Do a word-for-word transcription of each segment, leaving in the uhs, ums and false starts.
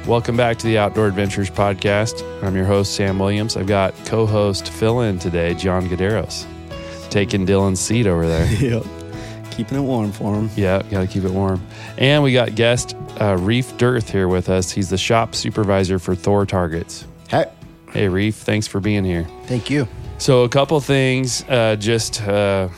Welcome back to the Outdoor Adventures Podcast. I'm your host, Sam Williams. I've got co-host fill-in today, John Gaderos, taking Dylan's seat over there. Yep. Keeping it warm for him. Yeah, got to keep it warm. And we got guest uh, Reef Dearth here with us. He's the shop supervisor for Thor Targets. Hey. Hey, Reef, thanks for being here. Thank you. So a couple things uh, just uh,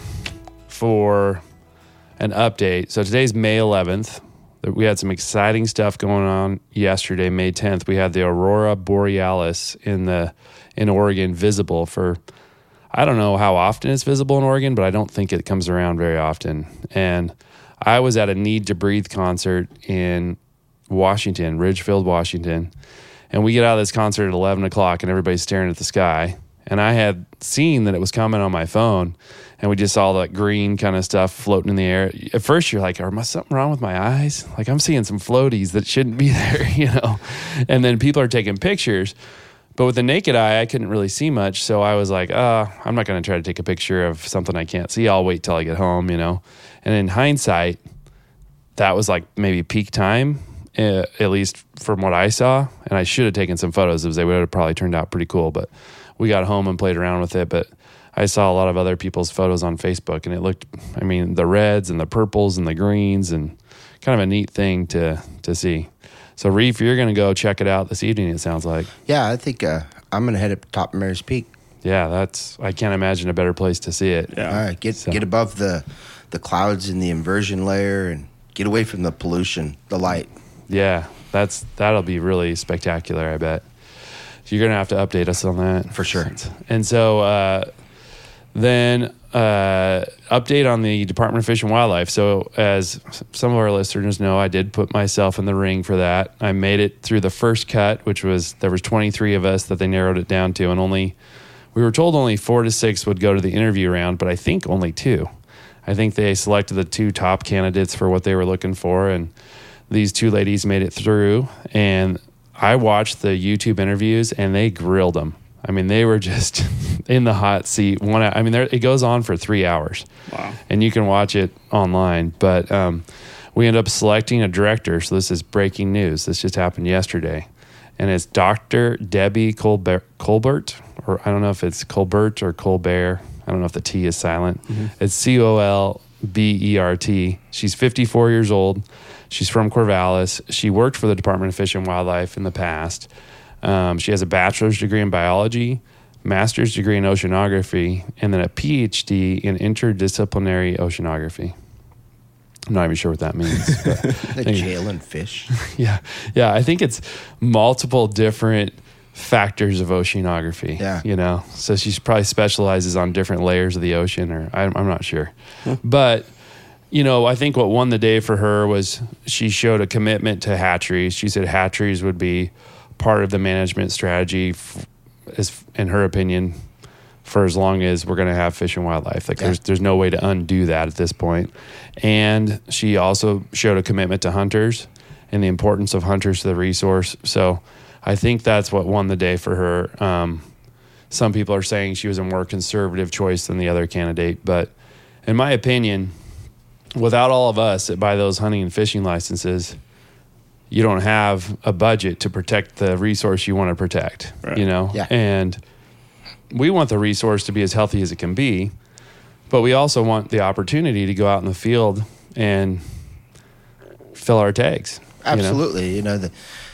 for an update. So today's May eleventh. We had some exciting stuff going on yesterday, May tenth. We had the Aurora Borealis in the in Oregon visible for, I don't know how often it's visible in Oregon, but I don't think it comes around very often. And I was at a Need to Breathe concert in Washington, Ridgefield, Washington. And we get out of this concert at eleven o'clock and everybody's staring at the sky. And I had seen that it was coming on my phone, and we just saw that green kind of stuff floating in the air. At first, you're like, "Are something wrong with my eyes? Like I'm seeing some floaties that shouldn't be there," you know. And then people are taking pictures, but with the naked eye, I couldn't really see much. So I was like, "Uh, I'm not going to try to take a picture of something I can't see. I'll wait till I get home," you know. And in hindsight, that was like maybe peak time, uh, at least from what I saw. And I should have taken some photos, as they would have probably turned out pretty cool, but. We got home and played around with it, but I saw a lot of other people's photos on Facebook, and it looked, I mean, the reds and the purples and the greens, and kind of a neat thing to to see. So, Reef, you're going to go check it out this evening, it sounds like. Yeah, I think uh, I'm going to head up to top of Mary's Peak. Yeah, that's, I can't imagine a better place to see it. Yeah. All right, get so. get above the, the clouds in the inversion layer and get away from the pollution, the light. Yeah, that's that'll be really spectacular, I bet. You're going to have to update us on that. For sure. And so uh, then uh, update on the Department of Fish and Wildlife. So as some of our listeners know, I did put myself in the ring for that. I made it through the first cut, which was, there was twenty-three of us that they narrowed it down to. And only, we were told only four to six would go to the interview round, but I think only two. I think they selected the two top candidates for what they were looking for. And these two ladies made it through, and I watched the YouTube interviews, and they grilled them. I mean, they were just in the hot seat. One, I mean, it goes on for three hours. Wow. And you can watch it online. But um, we end up selecting a director. So this is breaking news. This just happened yesterday. And it's Doctor Debbie Colbert, Colbert, or I don't know if it's Colbert or Colbert. I don't know if the T is silent. Mm-hmm. It's C O L B E R T. She's fifty-four years old. She's from Corvallis. She worked for the Department of Fish and Wildlife in the past. Um, she has a bachelor's degree in biology, master's degree in oceanography, and then a P H D in interdisciplinary oceanography. I'm not even sure what that means. But like jail and fish. Yeah. Yeah. I think it's multiple different factors of oceanography. Yeah. You know, so she probably specializes on different layers of the ocean, or I'm, I'm not sure. Huh. But you know, I think what won the day for her was she showed a commitment to hatcheries. She said hatcheries would be part of the management strategy, f- as, in her opinion, for as long as we're going to have fish and wildlife. Like, yeah. there's there's no way to undo that at this point. And she also showed a commitment to hunters and the importance of hunters to the resource. So I think that's what won the day for her. Um, some people are saying she was a more conservative choice than the other candidate, but in my opinion, without all of us that buy those hunting and fishing licenses, you don't have a budget to protect the resource you want to protect, right. you know? Yeah. And we want the resource to be as healthy as it can be, but we also want the opportunity to go out in the field and fill our tags. Absolutely. You know, you know the,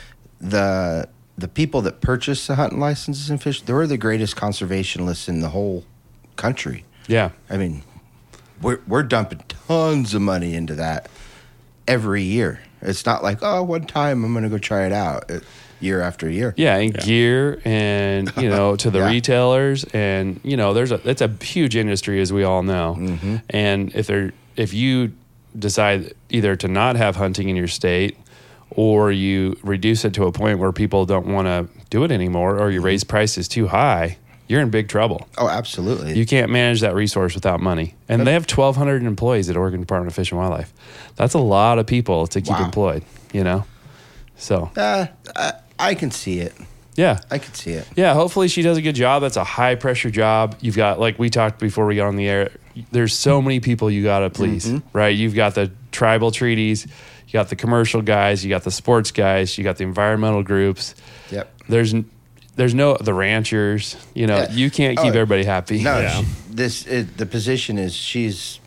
the, the people that purchase the hunting licenses and fish, they're the greatest conservationists in the whole country. Yeah. I mean, We're we're dumping tons of money into that every year. It's not like, oh, one time I'm going to go try it out. It, year after year. Yeah, and yeah. gear and, you know, to the yeah. retailers. And, you know, there's a it's a huge industry, as we all know. Mm-hmm. And if they're if you decide either to not have hunting in your state, or you reduce it to a point where people don't want to do it anymore, or you raise prices too high, you're in big trouble. Oh, absolutely. You can't manage that resource without money. And but, they have twelve hundred employees at Oregon Department of Fish and Wildlife. That's a lot of people to keep wow. employed, you know? So. Uh, I, I can see it. Yeah. I can see it. Yeah, hopefully she does a good job. That's a high-pressure job. You've got, like we talked before we got on the air, there's so many people you got to please, mm-hmm. right? You've got the tribal treaties. You got the commercial guys, you got the sports guys, you got the environmental groups. Yep. There's there's no the ranchers. You know, Yeah. you can't keep Oh, everybody happy. No, Yeah. she- this it, the position is she's,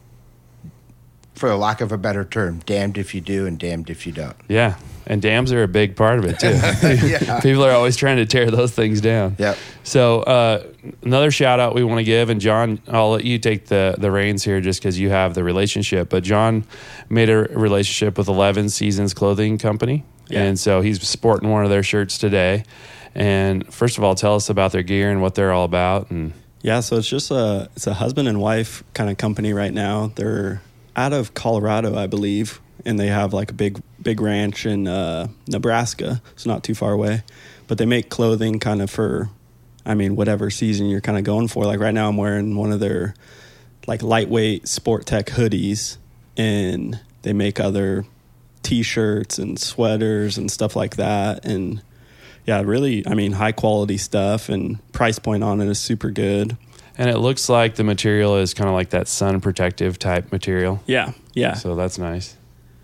for the lack of a better term, damned if you do and damned if you don't. Yeah, and dams are a big part of it too. Yeah. People are always trying to tear those things down. Yep. So uh, another shout out we want to give, and John, I'll let you take the the reins here just because you have the relationship. But John made a relationship with Eleven Seasons Clothing Company, Yeah. and so he's sporting one of their shirts today. And first of all, tell us about their gear and what they're all about. And Yeah, so it's just a it's a husband and wife kind of company right now. They're out of Colorado, I believe, and they have like a big big ranch in uh, Nebraska. It's not too far away, but they make clothing kind of for, I mean, whatever season you're kind of going for. Like right now, I'm wearing one of their like lightweight Sport Tech hoodies, and they make other T-shirts and sweaters and stuff like that. And yeah, really, I mean, high quality stuff, and price point on it is super good. and it looks like the material is kind of like that sun protective type material. Yeah, yeah. So that's nice.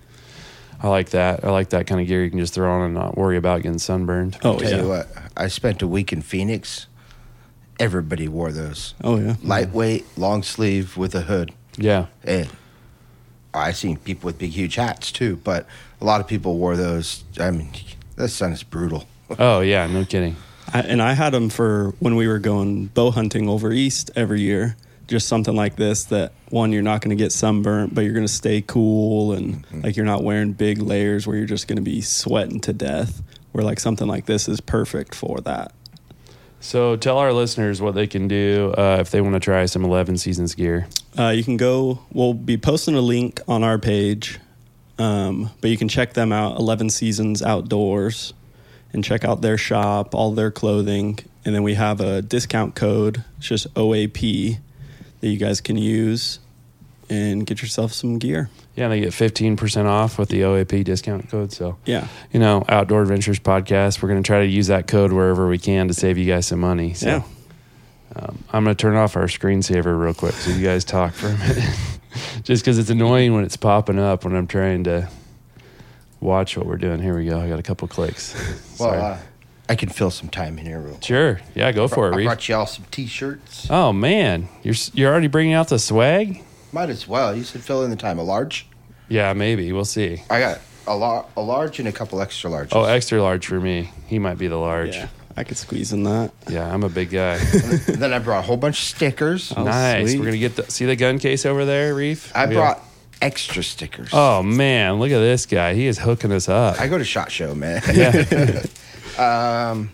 I like that. I like that kind of gear you can just throw on and not worry about getting sunburned. Oh, Tell yeah. you what, I spent a week in Phoenix. Everybody wore those. Oh, yeah. Lightweight, long sleeve with a hood. Yeah. And I seen people with big, huge hats too, but a lot of people wore those. I mean, the sun is brutal. Oh, yeah. No kidding. I, and I had them for when we were going bow hunting over east every year. Just something like this that, one, you're not going to get sunburnt, but you're going to stay cool, and Mm-hmm. like you're not wearing big layers where you're just going to be sweating to death, where like something like this is perfect for that. So tell our listeners what they can do uh, if they want to try some Eleven Seasons gear. Uh, you can go, we'll be posting a link on our page, um, but you can check them out, Eleven Seasons Outdoors, and check out their shop, all their clothing. And then we have a discount code, it's just O A P, that you guys can use and get yourself some gear. Yeah, they get fifteen percent off with the O A P discount code. So, Yeah. you know, Outdoor Adventures Podcast, we're going to try to use that code wherever we can to save you guys some money. So, Yeah. um, I'm going to turn off our screensaver real quick so you guys talk for a minute. Just because it's annoying when it's popping up when I'm trying to watch what we're doing. Here we go. I got a couple clicks. Well, Sorry. uh, I can fill some time in here real quick. Sure. Yeah, go for it, I Reef. brought you all some T-shirts. Oh, man. You're, s- you're already bringing out the swag? Might as well. You said fill in the time. A large? Yeah, maybe. We'll see. I got a, lar- a large and a couple extra larges. Oh, extra large for me. He might be the large. Yeah. Yeah, I could squeeze in that. I'm a big guy. And then I brought a whole bunch of stickers. Oh, Nice. sweet. We're gonna get the see the gun case over there, Reef. I We brought have- extra stickers. Oh man, look at this guy. He is hooking us up. I go to SHOT Show, man. Yeah. um,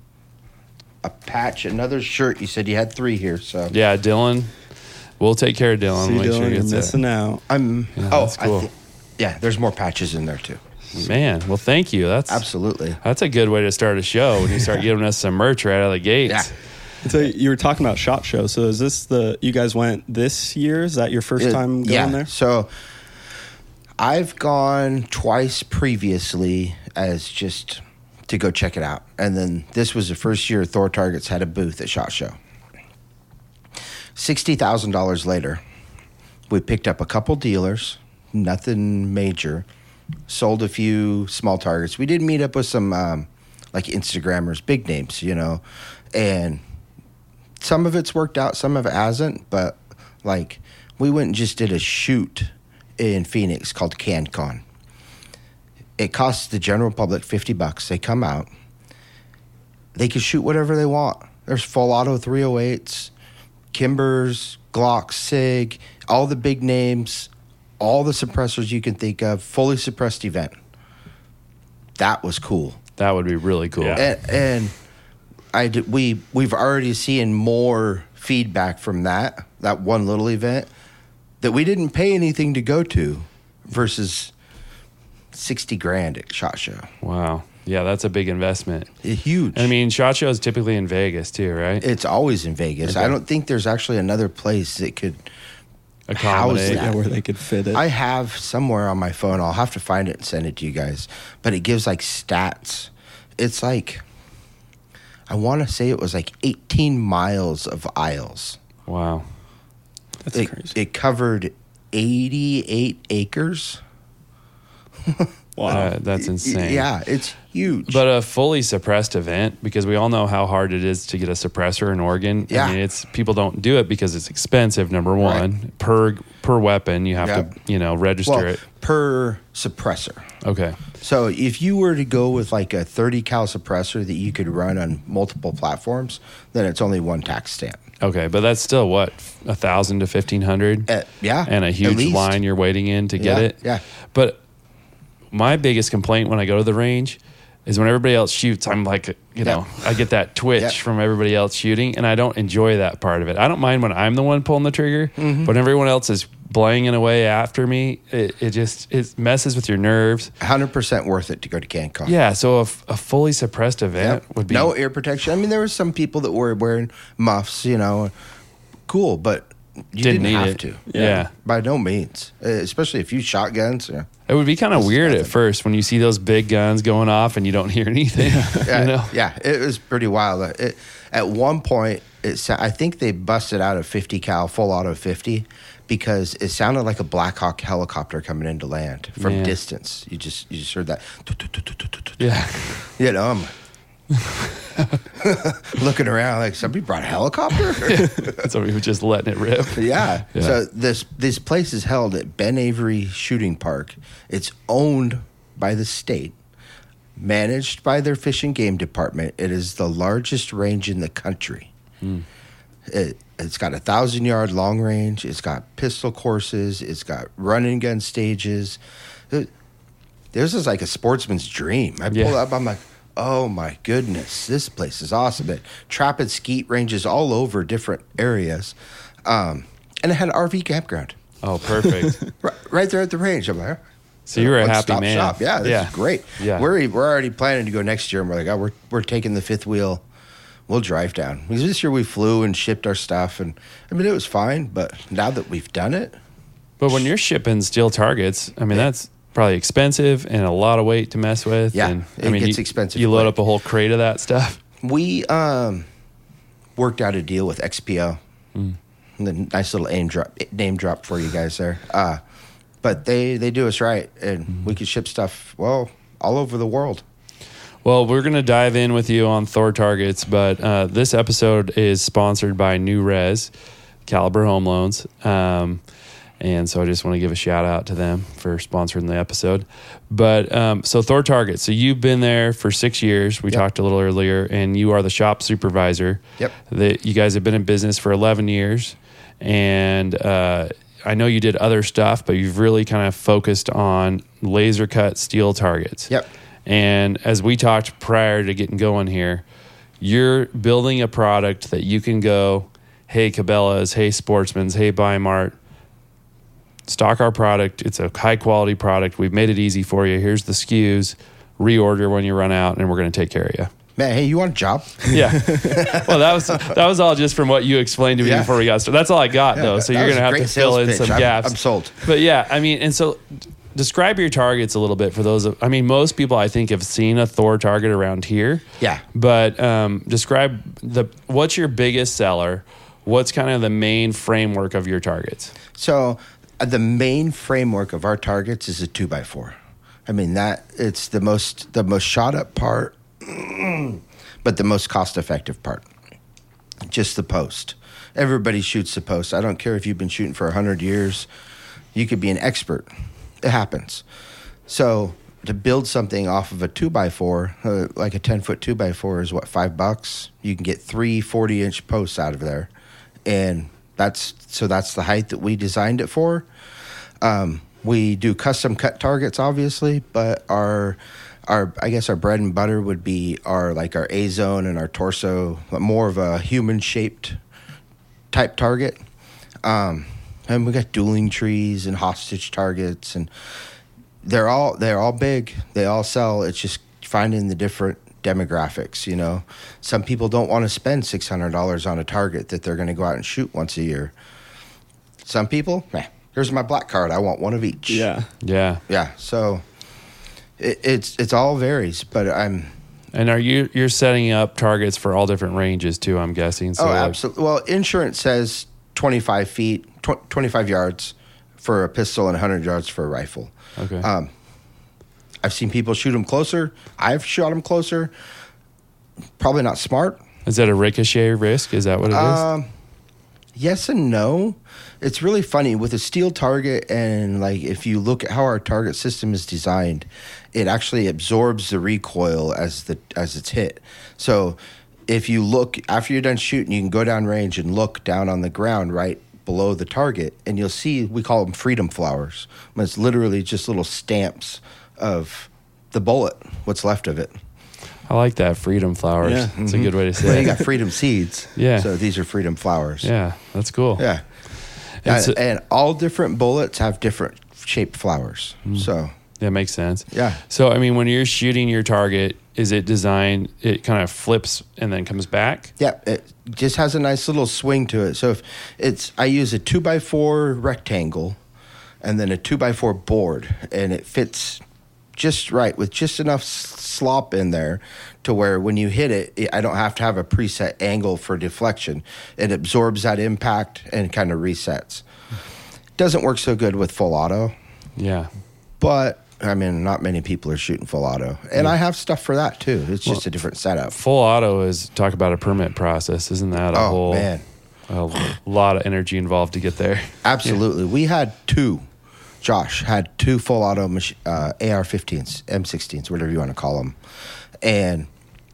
a patch, another shirt. You said you had three here, so Yeah, Dylan. We'll take care of Dylan. See, Make Dylan, sure he you're gets it. missing out. I'm. Yeah, oh, that's cool. I thi- yeah. There's more patches in there too. Man, well, thank you. That's Absolutely. that's a good way to start a show when you start giving us some merch right out of the gates. Yeah. So you were talking about SHOT Show. So is this the, you guys went this year? Is that your first Uh, time going yeah. there? So I've gone twice previously as just to go check it out, and then this was the first year Thor Targets had a booth at SHOT Show. Sixty thousand dollars later, we picked up a couple dealers, nothing major. Sold a few small targets. We did meet up with some um, like Instagrammers, big names, you know, and some of it's worked out, some of it hasn't. But like, we went and just did a shoot in Phoenix called CanCon. It costs the general public fifty bucks. They come out. They can shoot whatever they want. There's full auto three oh eights, Kimbers, Glocks, SIG, all the big names, all the suppressors you can think of, fully suppressed event. That was cool. That would be really cool. Yeah. And, and I did, we we've already seen more feedback from that that one little event that we didn't pay anything to go to versus sixty grand at SHOT Show. Wow. Yeah, that's a big investment. It's huge. I mean, SHOT Show is typically in Vegas too, right? It's always in Vegas. Okay. I don't think there's actually another place that could Accommodate. that. Yeah, where they could fit it. I have somewhere on my phone. I'll have to find it and send it to you guys. But it gives like stats. It's like, I want to say it was like eighteen miles of aisles. Wow. That's It, crazy. it covered eighty-eight acres. Wow. Uh, that's insane. Yeah, it's huge. But a fully suppressed event, because we all know how hard it is to get a suppressor in Oregon. Yeah. I mean, it's people don't do it because it's expensive. Number one, Right. per per weapon, you have Yep. to you know register well, it. per suppressor. Okay. So if you were to go with like a thirty cal suppressor that you could run on multiple platforms, then it's only one tax stamp. Okay, but that's still what a thousand to fifteen hundred, Uh, yeah, and a at huge least. line you're waiting in to get Yeah, it. yeah. But my biggest complaint when I go to the range is when everybody else shoots, I'm like, you know, I get that twitch Yeah. from everybody else shooting, and I don't enjoy that part of it. I don't mind when I'm the one pulling the trigger, Mm-hmm. but when everyone else is blanging away after me, it, it just it messes with your nerves. one hundred percent worth it to go to CanCon. Yeah, so a, f- a fully suppressed event Yep. would be no ear protection. I mean, there were some people that were wearing muffs, you know, cool, but you Didn't didn't, need have it. to. Yeah. By no means, uh, especially if you shotguns. Yeah. It would be kind of This is weird at nothing. first when you see those big guns going off and you don't hear anything. Yeah, you know? yeah, it was pretty wild. It, at one point, it sa- I think they busted out a fifty cal full auto fifty because it sounded like a Black Hawk helicopter coming into land from Yeah. distance. You just you just heard that. Yeah. You know, I'm looking around like somebody brought a helicopter. So we were just letting it rip. Yeah. Yeah. So this this place is held at Ben Avery Shooting Park. It's owned by the state, managed by their fish and game department. It is the largest range in the country. It, it's got a thousand yard long range. It's got pistol courses. It's got run and gun stages. It, this is like a sportsman's dream. I pull Yeah. up. I'm like, oh my goodness, this place is awesome. It trap and skeet ranges all over different areas, um, and it had an R V campground Oh, perfect. right, right there at the range. I'm like, So you were a one happy stop man. shop. Yeah, this Yeah. is great. Yeah. we're we're already planning to go next year, and we're like, oh, we're we're taking the fifth wheel. We'll drive down. Because this year we flew and shipped our stuff, and I mean it was fine. But now that we've done it, But when you're shipping steel targets, I mean, that's probably expensive and a lot of weight to mess with. Yeah, and, I it mean, gets you, expensive You load quick. up a whole crate of that stuff. we um, worked out a deal with X P O. Mm. The nice little name drop, name drop for you guys there. Uh, but they they do us right, and Mm-hmm. we could ship stuff well all over the world. Well, we're going to dive in with you on Thor targets, but uh, this episode is sponsored by New Res, Caliber Home Loans. Um, and so I just want to give a shout out to them for sponsoring the episode. But um, so Thor targets. So you've been there for six years. We Yep. talked a little earlier, and you are the shop supervisor. Yep. The, you guys have been in business for eleven years. And uh, I know you did other stuff, but you've really kind of focused on laser cut steel targets. Yep. And as we talked prior to getting going here, you're building a product that you can go, hey, Cabela's, hey, Sportsman's, hey, Bimart, stock our product. It's a high quality product. We've made it easy for you. Here's the S K Us. Reorder when you run out, and we're going to take care of you. Man, hey, you want a job? Yeah. Well, that was that was all just from what you explained to me Yeah. before we got started. That's all I got, though. So that you're was going to a have great to fill sales in pitch. some I'm- gaps. I'm sold. But yeah, I mean, and so describe your targets a little bit for those. Of, I mean, most people I think have seen a Thor target around here. Yeah. But um, describe the what's your biggest seller? What's kind of the main framework of your targets? So uh, the main framework of our targets is a two by four. I mean that it's the most the most shot up part, but the most cost effective part. Just the post. Everybody shoots the post. I don't care if you've been shooting for a hundred years. You could be an expert. It happens. So to build something off of a two by four, uh, like a ten foot two by four, is what, five bucks. You can get three forty inch posts out of there, and that's so that's the height that we designed it for. Um, we do custom cut targets, obviously, but our our I guess our bread and butter would be our like our A zone and our torso, more of a human shaped type target. Um, and we got dueling trees and hostage targets, and they're all they're all big. They all sell. It's just finding the different demographics. You know, some people don't want to spend six hundred dollars on a target that they're going to go out and shoot once a year. Some people, eh, here's my black card. I want one of each. Yeah. Yeah. yeah. So it, it's it's all varies, but I'm. And are you you're setting up targets for all different ranges too? I'm guessing. So oh, like- absolutely. Well, insurance says twenty-five feet, tw- twenty-five yards for a pistol and one hundred yards for a rifle. Okay. Um, I've seen people shoot them closer. I've shot them closer. Probably not smart. Is that a ricochet risk? Is that what it is? Um, yes and no. It's really funny with a steel target, and like if you look at how our target system is designed, it actually absorbs the recoil as the as it's hit. So if you look after you're done shooting, you can go down range and look down on the ground right below the target, and you'll see we call them freedom flowers. But it's literally just little stamps of the bullet, what's left of it. I like that, freedom flowers. Yeah. That's mm-hmm. a good way to say Well, it. you got freedom seeds. Yeah. So these are freedom flowers. Yeah, that's cool. Yeah. And, And, so, and all different bullets have different shaped flowers. Mm. So that makes sense. yeah. So, I mean, when you're shooting your target, is it designed, it kind of flips and then comes back? Yeah, it just has a nice little swing to it. So if it's, I use a two by four rectangle and then a two by four board, and it fits just right with just enough s- slop in there to where when you hit it, it, I don't have to have a preset angle for deflection. It absorbs that impact and kind of resets. Doesn't work so good with full auto, Yeah. but I mean, not many people are shooting full auto, and Yeah. I have stuff for that too. It's just Well, a different setup. Full auto is, talk about a permit process. Isn't that a Oh whole, man, a lot of energy involved to get there? absolutely. We had two. Josh had two full auto mach- uh, A R fifteens, M sixteens, whatever you want to call them, and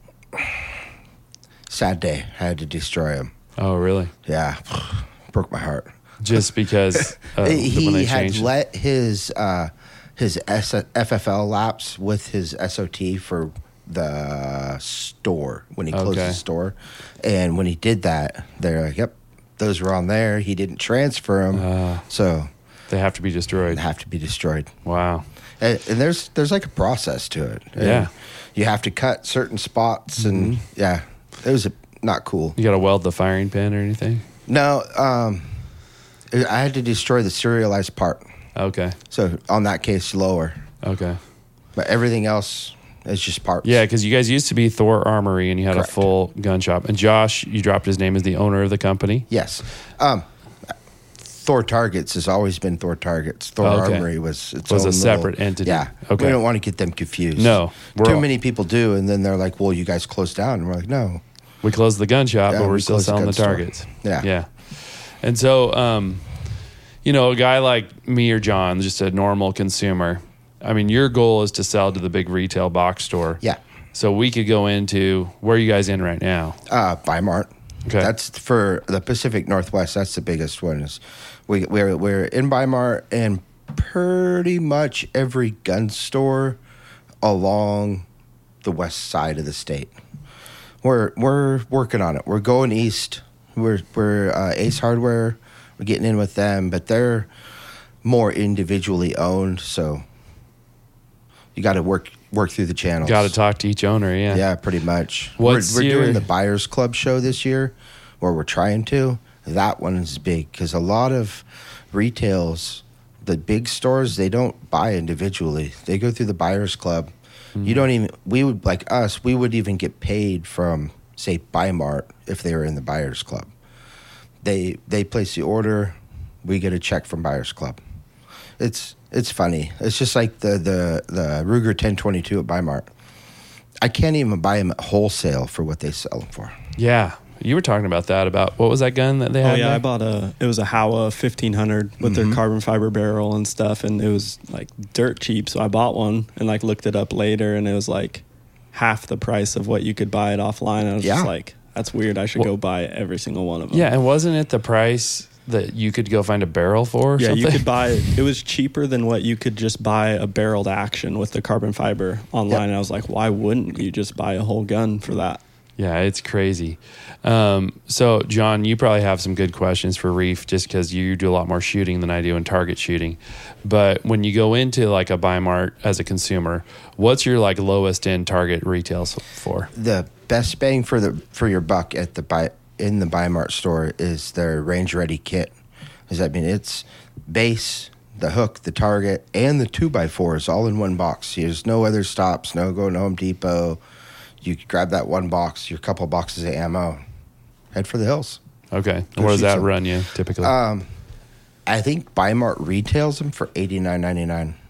sad day. I had to destroy them. Oh, really? Yeah, broke my heart. Just because uh, when he they had changed? let his uh, his S- F F L lapse with his S O T for the store when he closed Okay. the store, and when he did that, they're like, "Yep, those were on there." He didn't transfer them, Uh, so they have to be destroyed. they have to be destroyed. Wow. And, and there's there's like a process to it. And Yeah. you have to cut certain spots, and yeah, it was a, not cool. You got to weld the firing pin or anything? No, um, I had to destroy the serialized part. Okay. So on that case, lower. Okay. But everything else is just parts. Yeah, because you guys used to be Thor Armory and you had Correct. a full gun shop. And Josh, you dropped his name as the owner of the company. Yes. Um, Thor Targets has always been Thor Targets. Thor Oh, okay. Armory was its Was a own separate little- entity. Yeah. Okay. We don't want to get them confused. No, we're Too all- many people do, and then they're like, "Well, you guys closed down." And we're like, "No." We closed the gun shop, Yeah, but we're we still closed the selling gun the store. targets. Yeah. Yeah. And so, um, you know, a guy like me or John, just a normal consumer, I mean, your goal is to sell to the big retail box store. Yeah. So we could go into, where are you guys in right now? Uh, Bimart. Okay. That's for the Pacific Northwest. That's the biggest one. Is we we're we're in Bimart and pretty much every gun store along the west side of the state. We're we're working on it. We're going east. We're we're uh, Ace Hardware. We're getting in with them, but they're more individually owned. So you got to work work through the channels. Got to talk to each owner, yeah. Yeah, pretty much. What's we're we're your- doing the Buyers Club show this year, or we're trying to. That one is big because a lot of retails, the big stores, they don't buy individually. They go through the Buyers Club. Mm-hmm. You don't even, we would, like us, we would even get paid from, say, Bimart if they were in the Buyers Club. They they place the order, we get a check from Buyers Club. It's it's funny. It's just like the the the Ruger ten twenty-two at Bimart. I can't even buy them at wholesale for what they sell them for. Yeah. You were talking about that, about what was that gun that they had? Oh yeah, there? I bought a. It was a Howa fifteen hundred with their carbon fiber barrel and stuff, and it was like dirt cheap. So I bought one and like looked it up later, and it was like half the price of what you could buy it offline. I was Yeah. just like, that's weird. I should Well- go buy every single one of them. Yeah, and wasn't it the price that you could go find a barrel for? Or Yeah, something? you could buy. It was cheaper than what you could just buy a barreled action with the carbon fiber online. Yep. And I was like, why wouldn't you just buy a whole gun for that? Yeah, it's crazy. Um, so, John, you probably have some good questions for Reef just because you do a lot more shooting than I do in target shooting. But when you go into like a Bimart as a consumer, what's your like lowest end target retails for? The best bang for the for your buck at the buy in the Bimart store is their range ready kit. Does that mean it's base, the hook, the target, and the two by fours all in one box? There's no other stops, no going to Home Depot. You grab that one box, your couple boxes of ammo, head for the hills. Okay. Go What does shoot that some. run you typically? Um, I think Bimart retails them for eighty-nine ninety-nine. oh,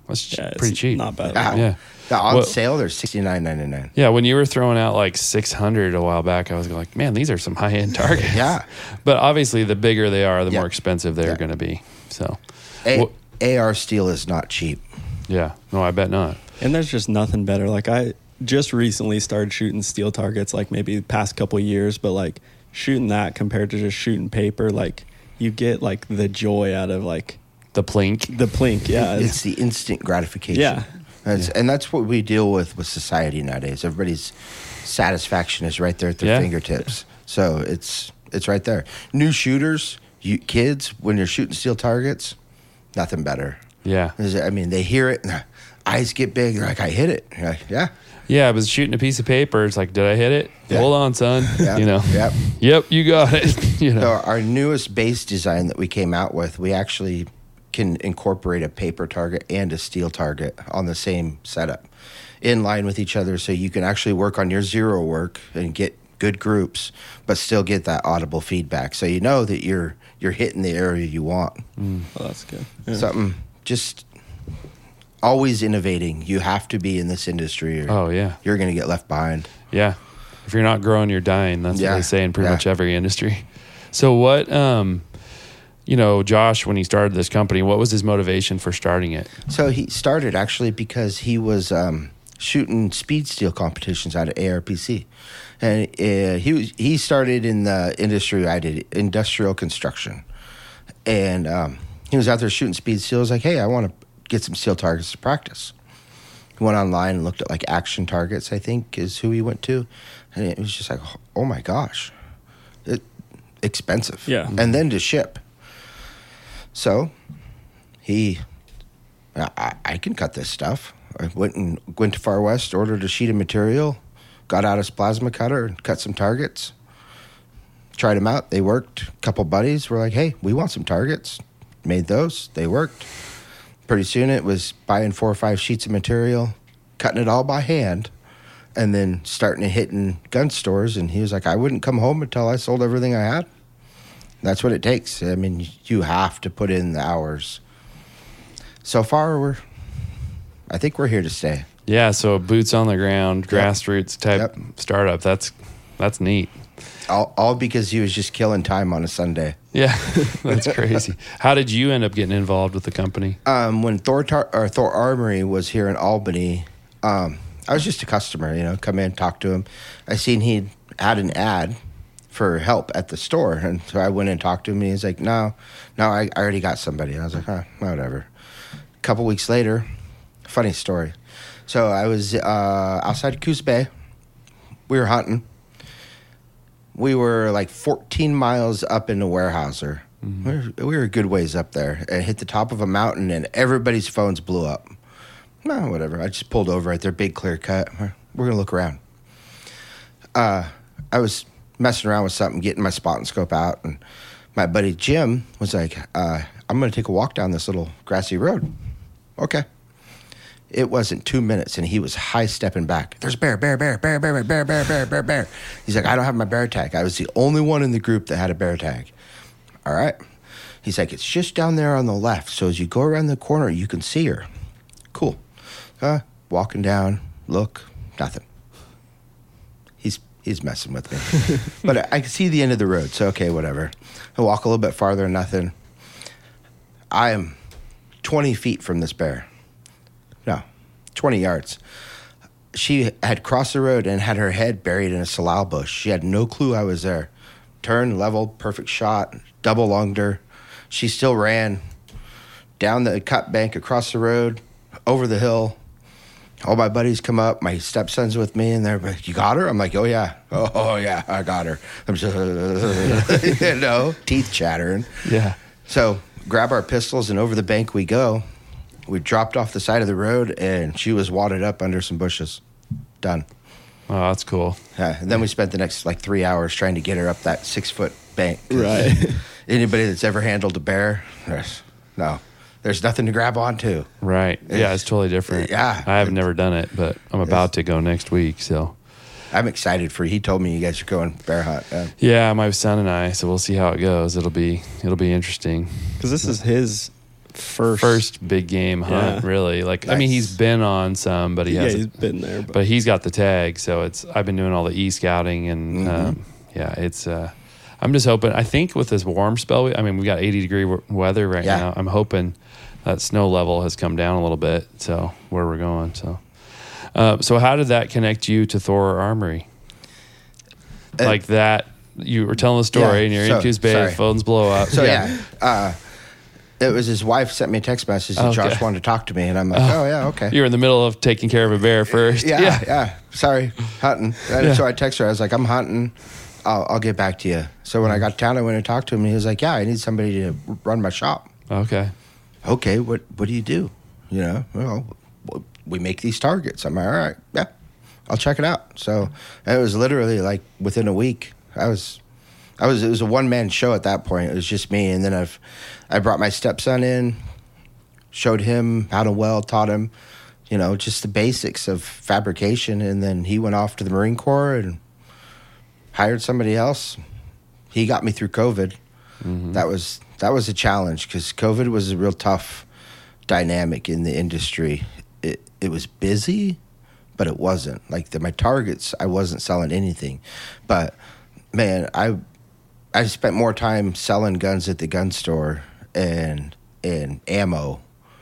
That's Yeah, it's pretty cheap. not bad. Ah, Yeah. The on Well- sale, they're sixty-nine ninety-nine. Yeah, when you were throwing out like six hundred a while back, I was like, man, these are some high end targets. Yeah. But obviously, the bigger they are, the Yeah. more expensive they're Yeah. going to be. So, A- Well- AR steel is not cheap. yeah, no, I bet not. And there's just nothing better. Like I just recently started shooting steel targets, like maybe the past couple of years, but like shooting that compared to just shooting paper, like you get like the joy out of like The plink. the plink. Yeah. It's the instant gratification. Yeah. That's, And that's what we deal with with society nowadays. Everybody's satisfaction is right there at their Yeah. fingertips. So it's it's right there. New shooters, you kids, when you're shooting steel targets, nothing better. Yeah. I mean, they hear it and their eyes get big. They're like, I hit it. You're like, yeah. Yeah, I was shooting a piece of paper. It's like, did I hit it? Yeah. Hold on, son. Yeah. You know. Yep. Yep, you got it. you know. So our newest base design that we came out with, we actually can incorporate a paper target and a steel target on the same setup in line with each other, so you can actually work on your zero work and get good groups, but still get that audible feedback. So you know that you're you're hitting the area you want. Oh, that's good. Yeah. Something just always innovating. You have to be in this industry, or Oh yeah, you're going to get left behind. yeah. If you're not growing, you're dying. That's Yeah. what they say in pretty Yeah. much every industry. So what, um, you know, Josh, when he started this company, what was his motivation for starting it? So he started actually because he was um, shooting speed steel competitions out at A R P C, and uh, he was, he started in the industry I did, industrial construction, and um, he was out there shooting speed steel. He was like, hey, I want to get some steel targets to practice. He went online and looked at like Action Targets, I think is who he went to, and it was just like, oh my gosh, it, expensive, Yeah. and then to ship. So he, I, I can cut this stuff. I went and went to Far West, ordered a sheet of material, got out his plasma cutter, and cut some targets. Tried them out. They worked. A couple buddies were like, hey, we want some targets. Made those. They worked. Pretty soon it was buying four or five sheets of material, cutting it all by hand, and then starting to hit in gun stores. And he was like, I wouldn't come home until I sold everything I had. That's what it takes. I mean, you have to put in the hours. So far, we're, I think we're here to stay. Yeah, so boots on the ground, grassroots type Yep. startup. That's that's neat. All, all because he was just killing time on a Sunday. Yeah, that's crazy. How did you end up getting involved with the company? Um, when Thor Tar- or Thor Armory was here in Albany, um, I was just a customer, you know, come in, talk to him. I seen he had an ad for help at the store, and so I went and talked to him, and he's like, no, no, I, I already got somebody. And I was like, huh, whatever. A couple weeks later, funny story. So I was uh, outside Coos Bay. We were hunting. We were like fourteen miles up into Weyerhaeuser. Mm-hmm. We, were, we were a good ways up there, and hit the top of a mountain, and everybody's phones blew up. No, whatever. I just pulled over right there, big clear cut. We're, we're going to look around. Uh, I was messing around with something, getting my spot and scope out, and my buddy Jim was like, uh, I'm going to take a walk down this little grassy road. Okay. It wasn't two minutes, and he was high-stepping back. There's a bear, bear, bear, bear, bear, bear, bear, bear, bear, bear. He's like, I don't have my bear tag. I was the only one in the group that had a bear tag. All right. He's like, it's just down there on the left, so as you go around the corner, you can see her. Cool. Uh, walking down, look, nothing. He's he's messing with me. But I, I can see the end of the road, so okay, whatever. I walk a little bit farther, nothing. I am twenty feet from this bear. No, twenty yards. She had crossed the road and had her head buried in a salal bush. She had no clue I was there. Turned, leveled, perfect shot, double lunged her. She still ran down the cut bank, across the road, over the hill. All my buddies come up. My stepson's with me, and they're like, you got her? I'm like, oh, yeah. Oh, oh yeah, I got her. I'm just, you know, teeth chattering. Yeah. So grab our pistols, and over the bank we go. We dropped off the side of the road, and she was wadded up under some bushes. Done. Oh, that's cool. Yeah, and then we spent the next like three hours trying to get her up that six-foot bank. Right. Anybody that's ever handled a bear, there's, no, there's nothing to grab onto. Right. Yeah, it's totally different. Yeah. I have never done it, but I'm about to go next week, so. I'm excited for. He told me you guys are going bear hunt. Uh, Yeah, my son and I, so we'll see how it goes. It'll be it'll be interesting. Because this is his first. first big game hunt, Yeah. really. Like, I mean, Nice. he's been on some, but he yeah, hasn't. he's been there. But, But he's got the tag, so it's. I've been doing all the e-scouting, and Mhm. um, yeah, it's. Uh, I'm just hoping. I think with this warm spell, we, I mean, we got eighty degree w- weather right Yeah. now. I'm hoping that snow level has come down a little bit. So where we're going. So, uh, so how did that connect you to Thor Armory? Uh, like that, you were telling the story, Yeah, and you're so- in Coos Bay, sorry. phones blow up. So yeah, uh, it was his wife sent me a text message that Okay. Josh wanted to talk to me, and I'm like, oh, yeah, okay. You're in the middle of taking care of a bear first. Yeah, yeah, Sorry, hunting. And Yeah. So I texted her. I was like, I'm hunting. I'll, I'll get back to you. So when I got to town, I went and talked to him. And he was like, yeah, I need somebody to run my shop. Okay. Okay, what what do you do? You know, well, we make these targets. I'm like, all right, yeah, I'll check it out. So it was literally like within a week. I was, I was. It was a one man show at that point. It was just me, and then I've, I brought my stepson in, showed him how to weld, taught him, you know, just the basics of fabrication, and then he went off to the Marine Corps and hired somebody else. He got me through COVID. Mm-hmm. That was that was a challenge because COVID was a real tough dynamic in the industry. It it was busy, but it wasn't like the, my targets. I wasn't selling anything, but man, I I spent more time selling guns at the gun store and and ammo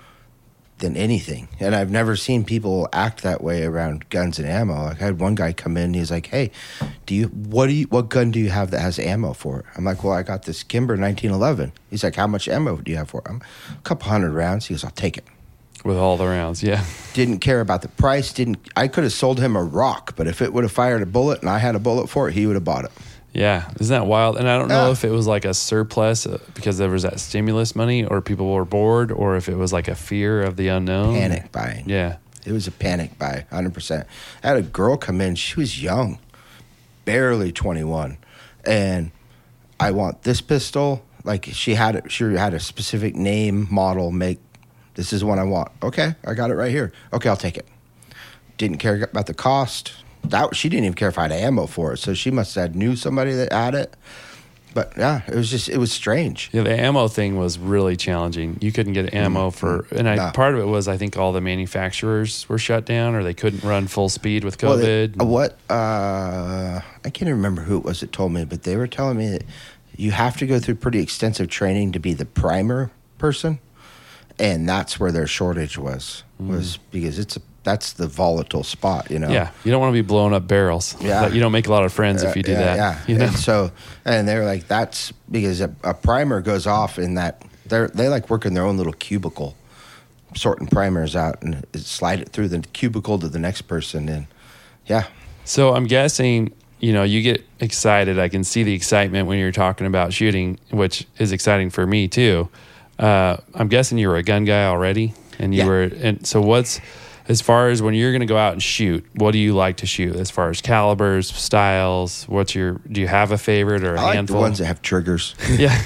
than anything. And I've never seen people act that way around guns and ammo. Like I had one guy come in, and he's like, "Hey, do you what do you what gun do you have that has ammo for it?" I'm like, "Well, I got this Kimber nineteen eleven." He's like, "How much ammo do you have for it?" I'm a couple hundred rounds. He goes, "I'll take it." With all the rounds, yeah. Didn't care about the price. Didn't I could have sold him a rock, but if it would have fired a bullet and I had a bullet for it, he would have bought it. Yeah, isn't that wild? And I don't know Yeah. if it was like a surplus uh, because there was that stimulus money, or people were bored, or if it was like a fear of the unknown. Panic buying. Yeah. It was a panic buy, one hundred percent. I had a girl come in. She was young, barely twenty-one. And I want this pistol. Like, she had it, she had a specific name, model, make. This is the one I want. Okay, I got it right here. Okay, I'll take it. Didn't care about the cost. That She didn't even care if I had ammo for it. So she must have knew somebody that had it. But, yeah, it was just, it was strange. Yeah, the ammo thing was really challenging. You couldn't get ammo for, and I, No. part of it was I think all the manufacturers were shut down, or they couldn't run full speed with Well, COVID. they- what uh, I can't even remember who it was that told me, but they were telling me that you have to go through pretty extensive training to be the primer person, and that's where their shortage was. Was because it's a that's the volatile spot, you know. yeah, you don't want to be blowing up barrels. Yeah. Like, you don't make a lot of friends if you do yeah, that. Yeah, You know? And so, and they're like, that's because a, a primer goes off in that they're they like work in their own little cubicle, sorting primers out and slide it through the cubicle to the next person, and yeah. So I'm guessing, you know, you get excited. I can see the excitement when you're talking about shooting, which is exciting for me too. Uh, I'm guessing you were a gun guy already, and you Yeah. were. And so, what's as far as when you're going to go out and shoot? What do you like to shoot? As far as calibers, styles, what's your? Do you have a favorite or a I like handful? the ones that have triggers. Yeah,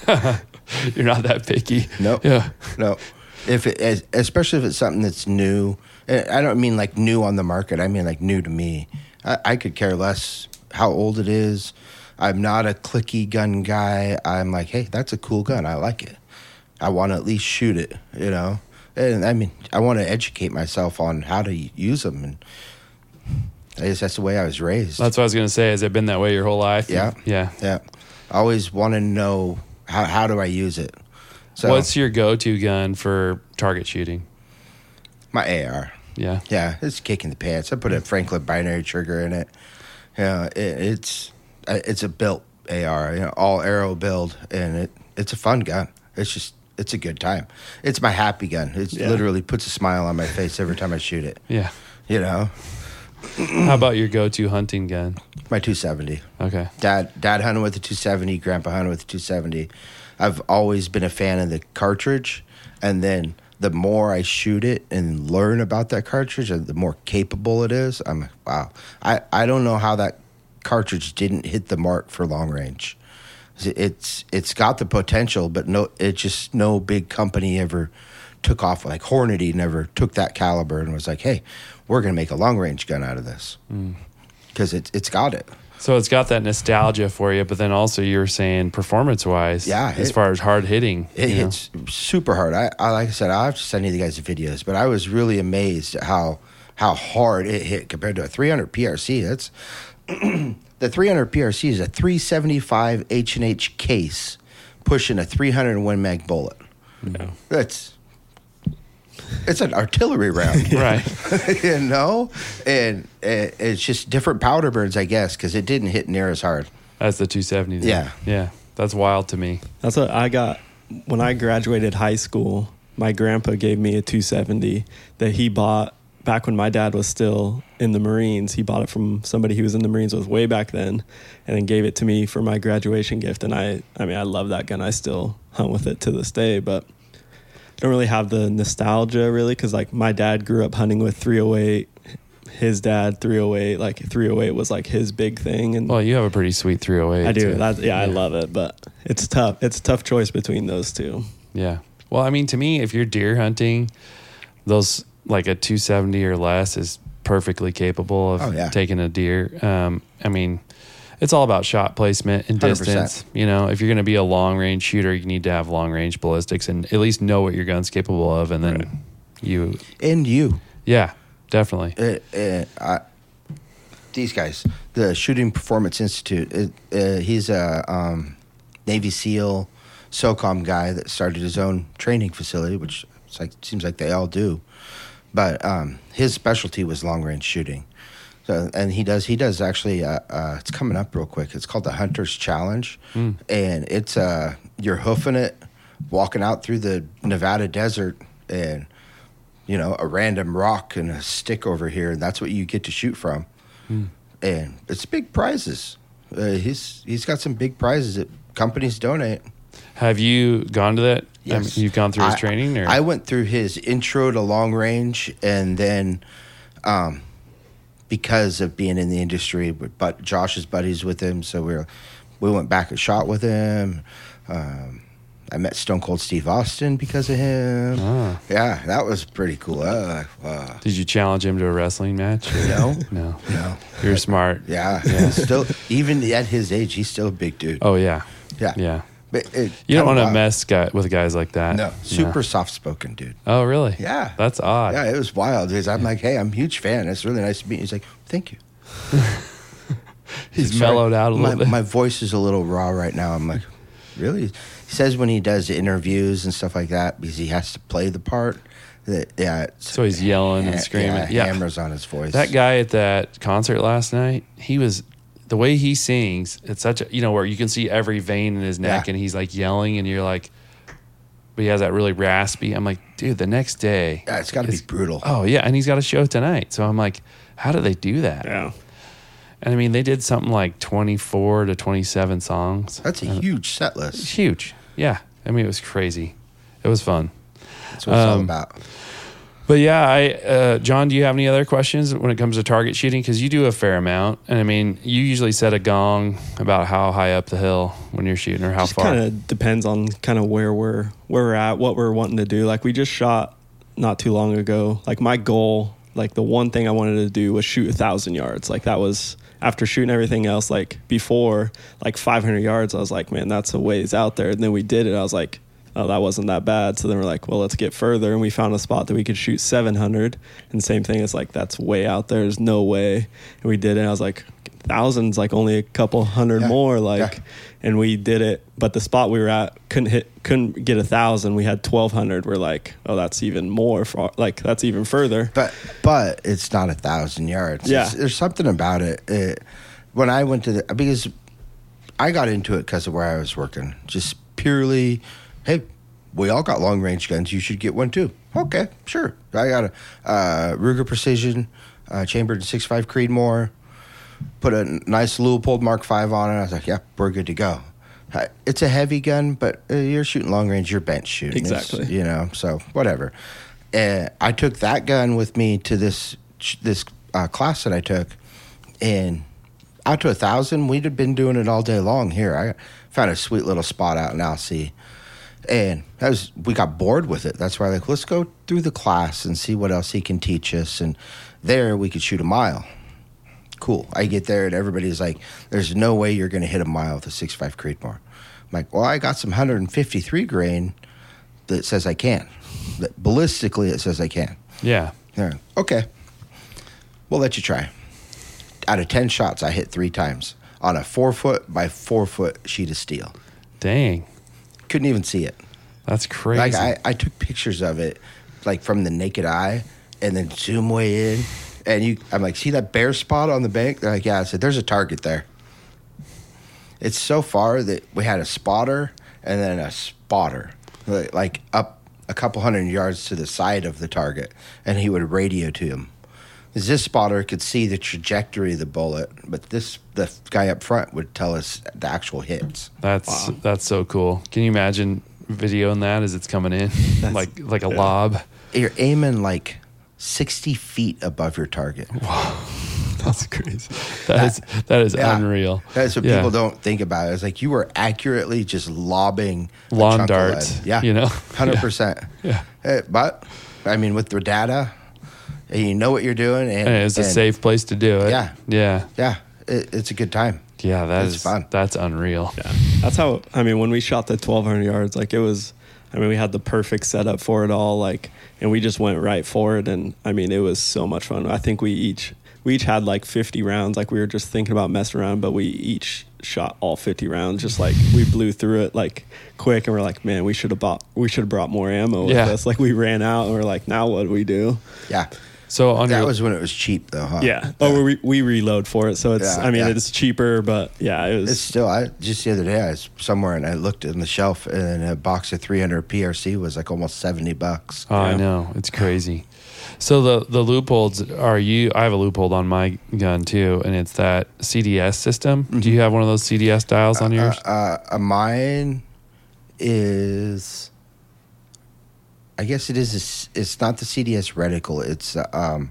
you're not that picky. No, Yeah. no. If it, as- especially if it's something that's new, and I don't mean like new on the market. I mean like new to me. I, I could care less how old it is. I'm not a clicky gun guy. I'm like, hey, that's a cool gun. I like it. I want to at least shoot it, you know. And I mean, I want to educate myself on how to use them, and I guess that's the way I was raised. That's what I was going to say. Has it been that way your whole life? Yeah. Yeah. Yeah, I always want to know how how do I use it. So What's your go-to gun for target shooting? my A R? Yeah. Yeah, it's kicking the pants. I put a Franklin binary trigger in it. Yeah, it, it's uh, it's a built A R, you know, all arrow build, and it it's a fun gun. It's just it's a good time. It's my happy gun. It Yeah. literally puts a smile on my face every time I shoot it. Yeah. You know, How about your go-to hunting gun? my two seventy. Okay. Dad dad hunted with the two seventy. Grandpa hunted with the two seventy. I've always been a fan of the cartridge, and then the more I shoot it and learn about that cartridge, the more capable it is. I'm like, wow. I, I don't know how that cartridge didn't hit the mark for long range. It's it's got the potential, but no, it just no big company ever took off. Like Hornady never took that caliber and was like, hey, we're gonna make a long range gun out of this because it's it's got it. So it's got that nostalgia for you, but then also you were saying performance-wise, Yeah, as it- far as hard hitting. It you know? hits super hard. I, I like I said, I'll have to send you the guys the videos, but I was really amazed at how how hard it hit compared to a three hundred P R C. That's the three hundred P R C is a three seventy-five H and H case pushing a three hundred one mag bullet. Yeah. That's it's an artillery round, Right. you know, and uh, it's just different powder burns, I guess, because it didn't hit near as hard. That's the two seventy. Then. Yeah. Yeah. That's wild to me. That's what I got when I graduated high school. My grandpa gave me a two seventy that he bought back when my dad was still in the Marines. He bought it from somebody who was in the Marines with way back then, and then gave it to me for my graduation gift. And I, I mean, I love that gun. I still hunt with it to this day, but I don't really have the nostalgia really, because like my dad grew up hunting with three oh eight. His dad three oh eight, like three oh eight was like his big thing. And Well, you have a pretty sweet three oh eight. I do. too. That, yeah, I love it, but it's tough. It's a tough choice between those two. Yeah. Well, I mean, to me, if you're deer hunting, those like a two seventy or less is perfectly capable of Oh, yeah. taking a deer. Um, I mean, it's all about shot placement and one hundred percent. distance. You know, if you're going to be a long range shooter, you need to have long range ballistics and at least know what your gun's capable of. And then Right. you, And you. yeah, definitely. Uh, uh, I, these guys, the Shooting Performance Institute, it, uh, he's a um, Navy SEAL, SOCOM guy that started his own training facility, which it's like, seems like they all do. But um, his specialty was long range shooting. So, and he does he does actually uh, uh, it's coming up real quick. It's called the Hunter's Challenge, Mm. and it's uh, you're hoofing it, walking out through the Nevada desert, and you know a random rock and a stick over here, and that's what you get to shoot from. Mm. And it's big prizes. Uh, he's he's got some big prizes that companies donate. Have you gone to that? I mean, Yes. you've gone through his I- training? Or? I went through his intro to long range, and then um, because of being in the industry, but Josh's buddies with him, so we were, we went back and shot with him. Um, I met Stone Cold Steve Austin because of him. Ah. Yeah, that was pretty cool. Uh, uh, Did you challenge him to a wrestling match? or- no, No. no. You're smart. Yeah, Yeah. still even at his age, he's still a big dude. Oh, yeah. yeah, Yeah. But it, You don't kinda want to wild. mess guy, with guys like that. No, super soft spoken dude. Oh, really? Yeah. That's odd. Yeah, it was wild. 'Cause I'm like, hey, I'm a huge fan. It's really nice to meet you. He's like, thank you. He's Sorry, mellowed out a my, little bit. My voice is a little raw right now. I'm like, really? He says when he does interviews and stuff like that, because he has to play the part, that, yeah. It's, So he's yelling and ha- screaming. Yeah, Yeah. hammers on his voice. That guy at that concert last night, he was the way he sings. It's such a, you know, where you can see every vein in his neck, Yeah. and he's like yelling, and you're like, but he has that really raspy. I'm like, dude, the next day, Yeah, it's got to be it's- brutal. oh yeah, and he's got a show tonight. So I'm like, how do they do that? Yeah. And I mean, they did something like twenty-four to twenty-seven songs. That's a Uh, huge set It's list. huge. Yeah, I mean, it was crazy. It was fun. That's what it's all um, about. But yeah, I uh, John, do you have any other questions when it comes to target shooting? Because you do a fair amount, and I mean, you usually set a gong about how high up the hill when you're shooting, or how Just far. kind of depends on kind of where we're where we're at, what we're wanting to do. Like we just shot not too long ago. Like my goal, like the one thing I wanted to do was shoot a thousand yards. Like that was after shooting everything else. Like before, like five hundred yards, I was like, man, that's a ways out there. And then we did it. I was like, oh, that wasn't that bad. So then we're like, well, let's get further. And we found a spot that we could shoot seven hundred. And same thing, it's like, that's way out there. There's no way. And we did it. I was like, thousands, like only a couple hundred Yeah. more. Like, Yeah. and we did it. But the spot we were at couldn't hit, couldn't get a thousand. We had twelve hundred. We're like, oh, that's even more far. Like, that's even further. But but it's not a thousand yards. Yeah. It's- there's something about it. it. When I went to the because I got into it because of where I was working. Just purely, hey, we all got long range guns. You should get one too. Okay, sure. I got a uh, Ruger Precision, uh, chambered in six five Creedmoor. Put a nice Leupold Mark five on it. I was like, yeah, we're good to go. Uh, It's a heavy gun, but uh, you're shooting long range. You're bench shooting. It's, Exactly. you know, so whatever. Uh, I took that gun with me to this this uh, class that I took, and out to a thousand, we'd have been doing it all day long here. I found a sweet little spot out in Alsea, and that was we got bored with it. That's why, like, let's go through the class and see what else he can teach us. And there, we could shoot a mile. cool. I get there and everybody's like, there's no way you're going to hit a mile with a six five Creedmoor. I'm like, well, I got some one fifty-three grain that says I can. That ballistically, it says I can. Yeah. Yeah. Okay. We'll let you try. Out of ten shots, I hit three times on a four foot by four foot sheet of steel. Dang. Couldn't even see it. That's crazy. Like I, I took pictures of it, like from the naked eye, and then zoom way in, and you. I'm like, see that bare spot on the bank? They're like, yeah. I said, there's a target there. It's so far that we had a spotter and then a spotter, like, like up a couple hundred yards to the side of the target, and he would radio to him. This spotter could see the trajectory of the bullet, but this the guy up front would tell us the actual hits. That's Wow. that's so cool. Can you imagine videoing that as it's coming in, like like a yeah. lob? You're aiming like sixty feet above your target. That's crazy. That is that is Yeah. unreal. That's what Yeah. people don't think about. It's like you were accurately just lobbing a Lawn chunk of darts, lead. Yeah, you know? hundred percent. Yeah. But I mean, with the data, and you know what you're doing, and, And it's a and- safe place to do it. Yeah. Yeah. Yeah, it, it's a good time. Yeah, that It's is fun. That's unreal. Yeah, that's how. I mean, when we shot the twelve hundred yards, like it was. I mean, we had the perfect setup for it all, like, and we just went right for it. And I mean, it was so much fun. I think we each we each had like fifty rounds. Like we were just thinking about messing around, but we each shot all fifty rounds. Just like we blew through it like quick, and we're like, man, we should have bought, we should have brought more ammo with Yeah. us. Like we ran out, and we're like, now what do we do? Yeah, So on that your was when it was cheap, though, huh? Yeah. Oh, we we reload for it, so it's. Yeah, I mean, yeah. it's cheaper, but yeah, it was. It's still. I just the other day I was somewhere and I looked in the shelf and a box of three hundred P R C was like almost seventy bucks. Oh, I Yeah. know. It's crazy. So the the loopholes are you I have a loophole on my gun too, and it's that C D S system. Do you have one of those C D S dials on yours? Uh, uh, mine is. I guess it is. A s it's not the C D S reticle. It's uh, um.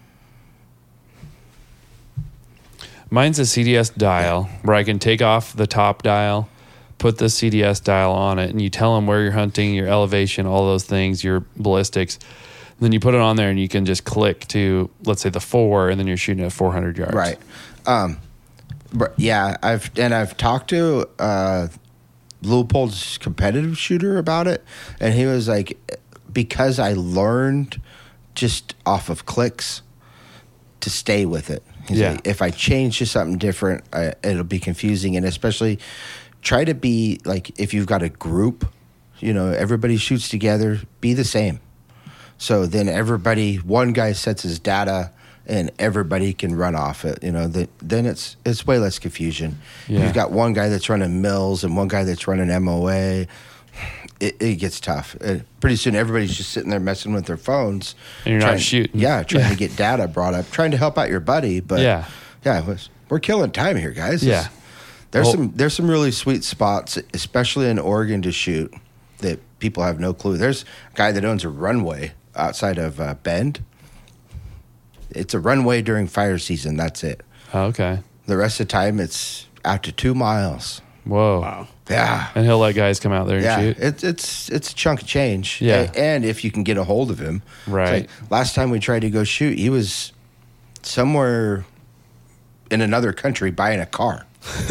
Mine's a C D S dial where I can take off the top dial, put the C D S dial on it, and you tell them where you're hunting, your elevation, all those things, your ballistics. Then you put it on there and you can just click to, let's say, the four, and then you're shooting at four hundred yards. Right. Um, but yeah, I've and I've talked to uh, Leopold's competitive shooter about it, and he was like, because I learned just off of clicks to stay with it. He's Yeah. like, if I change to something different, I, it'll be confusing, and especially try to be like if you've got a group, you know, everybody shoots together, be the same. So then everybody, one guy sets his data, and everybody can run off it. You know, the, then it's it's way less confusion. Yeah. If you've got one guy that's running mills and one guy that's running M O A, it, it gets tough. Uh, pretty soon, everybody's just sitting there messing with their phones. And you're not trying- shooting. Yeah, trying Yeah. to get data brought up, trying to help out your buddy. But Yeah. yeah, it was, we're killing time here, guys. Yeah. It's- There's Well- some there's some really sweet spots, especially in Oregon, to shoot that people have no clue. There's a guy that owns a runway outside of uh, Bend. It's a runway during fire season. That's it. Oh, okay. The rest of the time, it's out to two miles. Whoa. Wow. Yeah, And he'll let guys come out there and yeah. shoot. It's it's it's a chunk of change. Yeah. A- and if you can get a hold of him, It's Right. like, last time we tried to go shoot, he was somewhere in another country buying a car.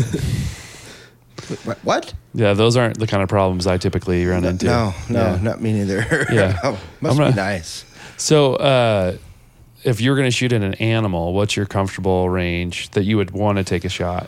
What- What? Yeah, those aren't the kind of problems I typically run into. No, no, Yeah. not me neither. Yeah. Oh, must I'm gonna- be nice. So, uh, if you're going to shoot at an animal, what's your comfortable range that you would want to take a shot?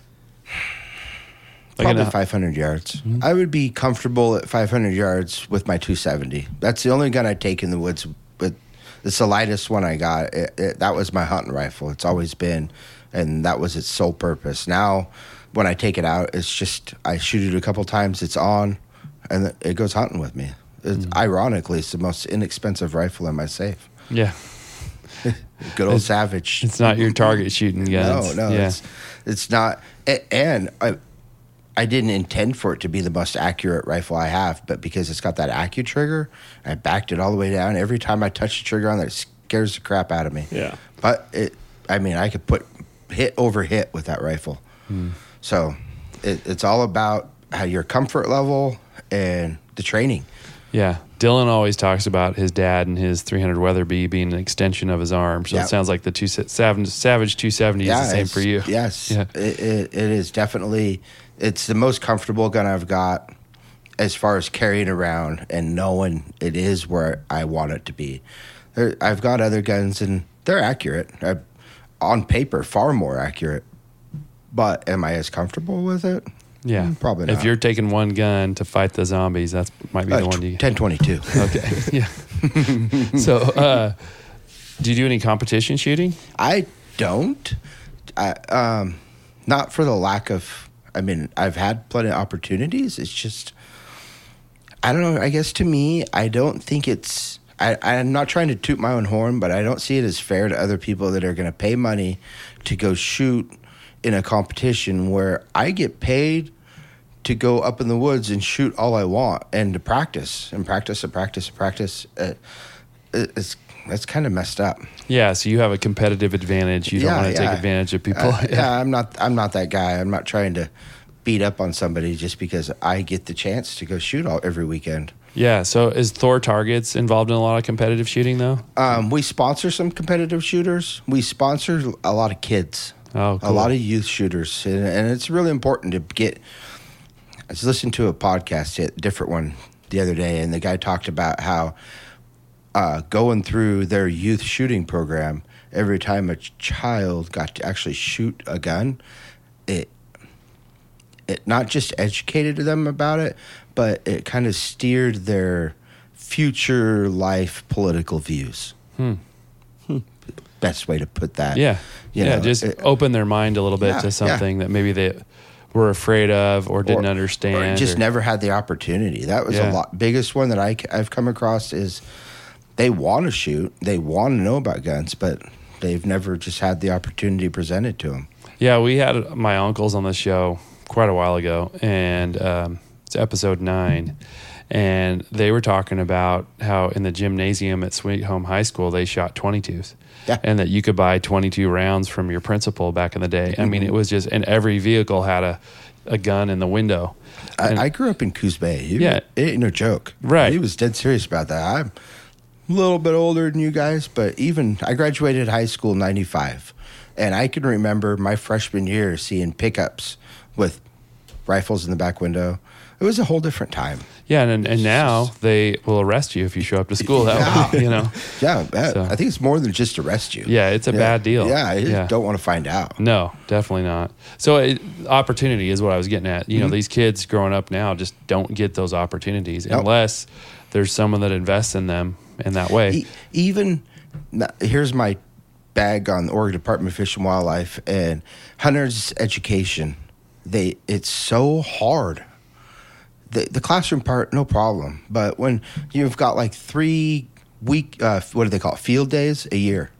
Like Probably an- five hundred yards. Mm-hmm. I would be comfortable at five hundred yards with my two seventy. That's the only gun I take in the woods. But it's the lightest one I got. It, it, that was my hunting rifle. It's always been, and that was its sole purpose. Now, when I take it out, it's just I shoot it a couple times. It's on, and it goes hunting with me. It's, Mm-hmm. Ironically, it's the most inexpensive rifle in my safe. Yeah. Good old It's- Savage. It's not your target shooting guns. No, no, Yeah. it's it's not. a- And I, I didn't intend for it to be the most accurate rifle I have, but because it's got that Accu trigger, I backed it all the way down. Every time I touch the trigger on it, it scares the crap out of me. Yeah. But it, I mean, I could put hit over hit with that rifle. Hmm. So it, it's all about how your comfort level and the training. Yeah. Dylan always talks about his dad and his three hundred Weatherby being an extension of his arm. So Yep. it sounds like the two Savage, Savage two seventy Yeah, is the same it's- for you. Yes, Yeah. it, it, it is definitely. It's the most comfortable gun I've got as far as carrying around and knowing it is where I want it to be. There, I've got other guns and they're accurate. I, on paper, far more accurate. But am I as comfortable with it? Yeah. Mm, probably not. If you're taking one gun to fight the zombies, that's might be Uh, the one you. ten twenty-two. Okay. Yeah. So, uh, do you do any competition shooting? I don't. I, um, not for the lack of. I mean, I've had plenty of opportunities. It's just, I don't know. I guess to me, I don't think it's. I, I'm not trying to toot my own horn, but I don't see it as fair to other people that are going to pay money to go shoot in a competition where I get paid to go up in the woods and shoot all I want and to practice and practice and practice and practice. Uh, it's that's kind of messed up. Yeah. So you have a competitive advantage. You don't Yeah, want to yeah. take advantage of people. Uh, yeah, I'm not. I'm not that guy. I'm not trying to beat up on somebody just because I get the chance to go shoot all every weekend. Yeah. So is Thor Targets involved in a lot of competitive shooting though? Um, we sponsor some competitive shooters. We sponsor a lot of kids, Oh, cool. a lot of youth shooters, and, and it's really important to get. I was listening to a podcast, a different one, the other day, and the guy talked about how uh, going through their youth shooting program, every time a ch- child got to actually shoot a gun, it it not just educated them about it, but it kind of steered their future life political views. Hmm. Best way to put that. Yeah. You yeah. know, just it- open their mind a little bit Yeah, to yeah. something that maybe they were afraid of or didn't or- understand. or just or- never had the opportunity. That was Yeah. a lot. Biggest one that I, have come across is they want to shoot, they want to know about guns, but they've never just had the opportunity presented to them. Yeah, we had my uncles on the show quite a while ago, and um, it's episode nine. And they were talking about how in the gymnasium at Sweet Home High School, they shot twenty-twos. Yeah. And that you could buy twenty-two rounds from your principal back in the day. I mean, it was just, and every vehicle had a, a gun in the window. And- I, I grew up in Coos Bay. He, Yeah. It ain't no joke. Right. He was dead serious about that. I'm a little bit older than you guys, but even I graduated high school in ninety-five. And I can remember my freshman year seeing pickups with rifles in the back window. It was a whole different time. Yeah, and and now they will arrest you if you show up to school that Yeah. way, you know? Yeah, I- So- I think it's more than just arrest you. Yeah, it's a bad deal. Yeah, I just Yeah. don't want to find out. No, definitely not. So it, opportunity is what I was getting at. You know, these kids growing up now just don't get those opportunities Nope. unless there's someone that invests in them in that way. E- Even now, here's my bag on the Oregon Department of Fish and Wildlife and hunters education. They it's so hard. The the classroom part, no problem, but when you've got like three week, uh, what do they call it, field days a year,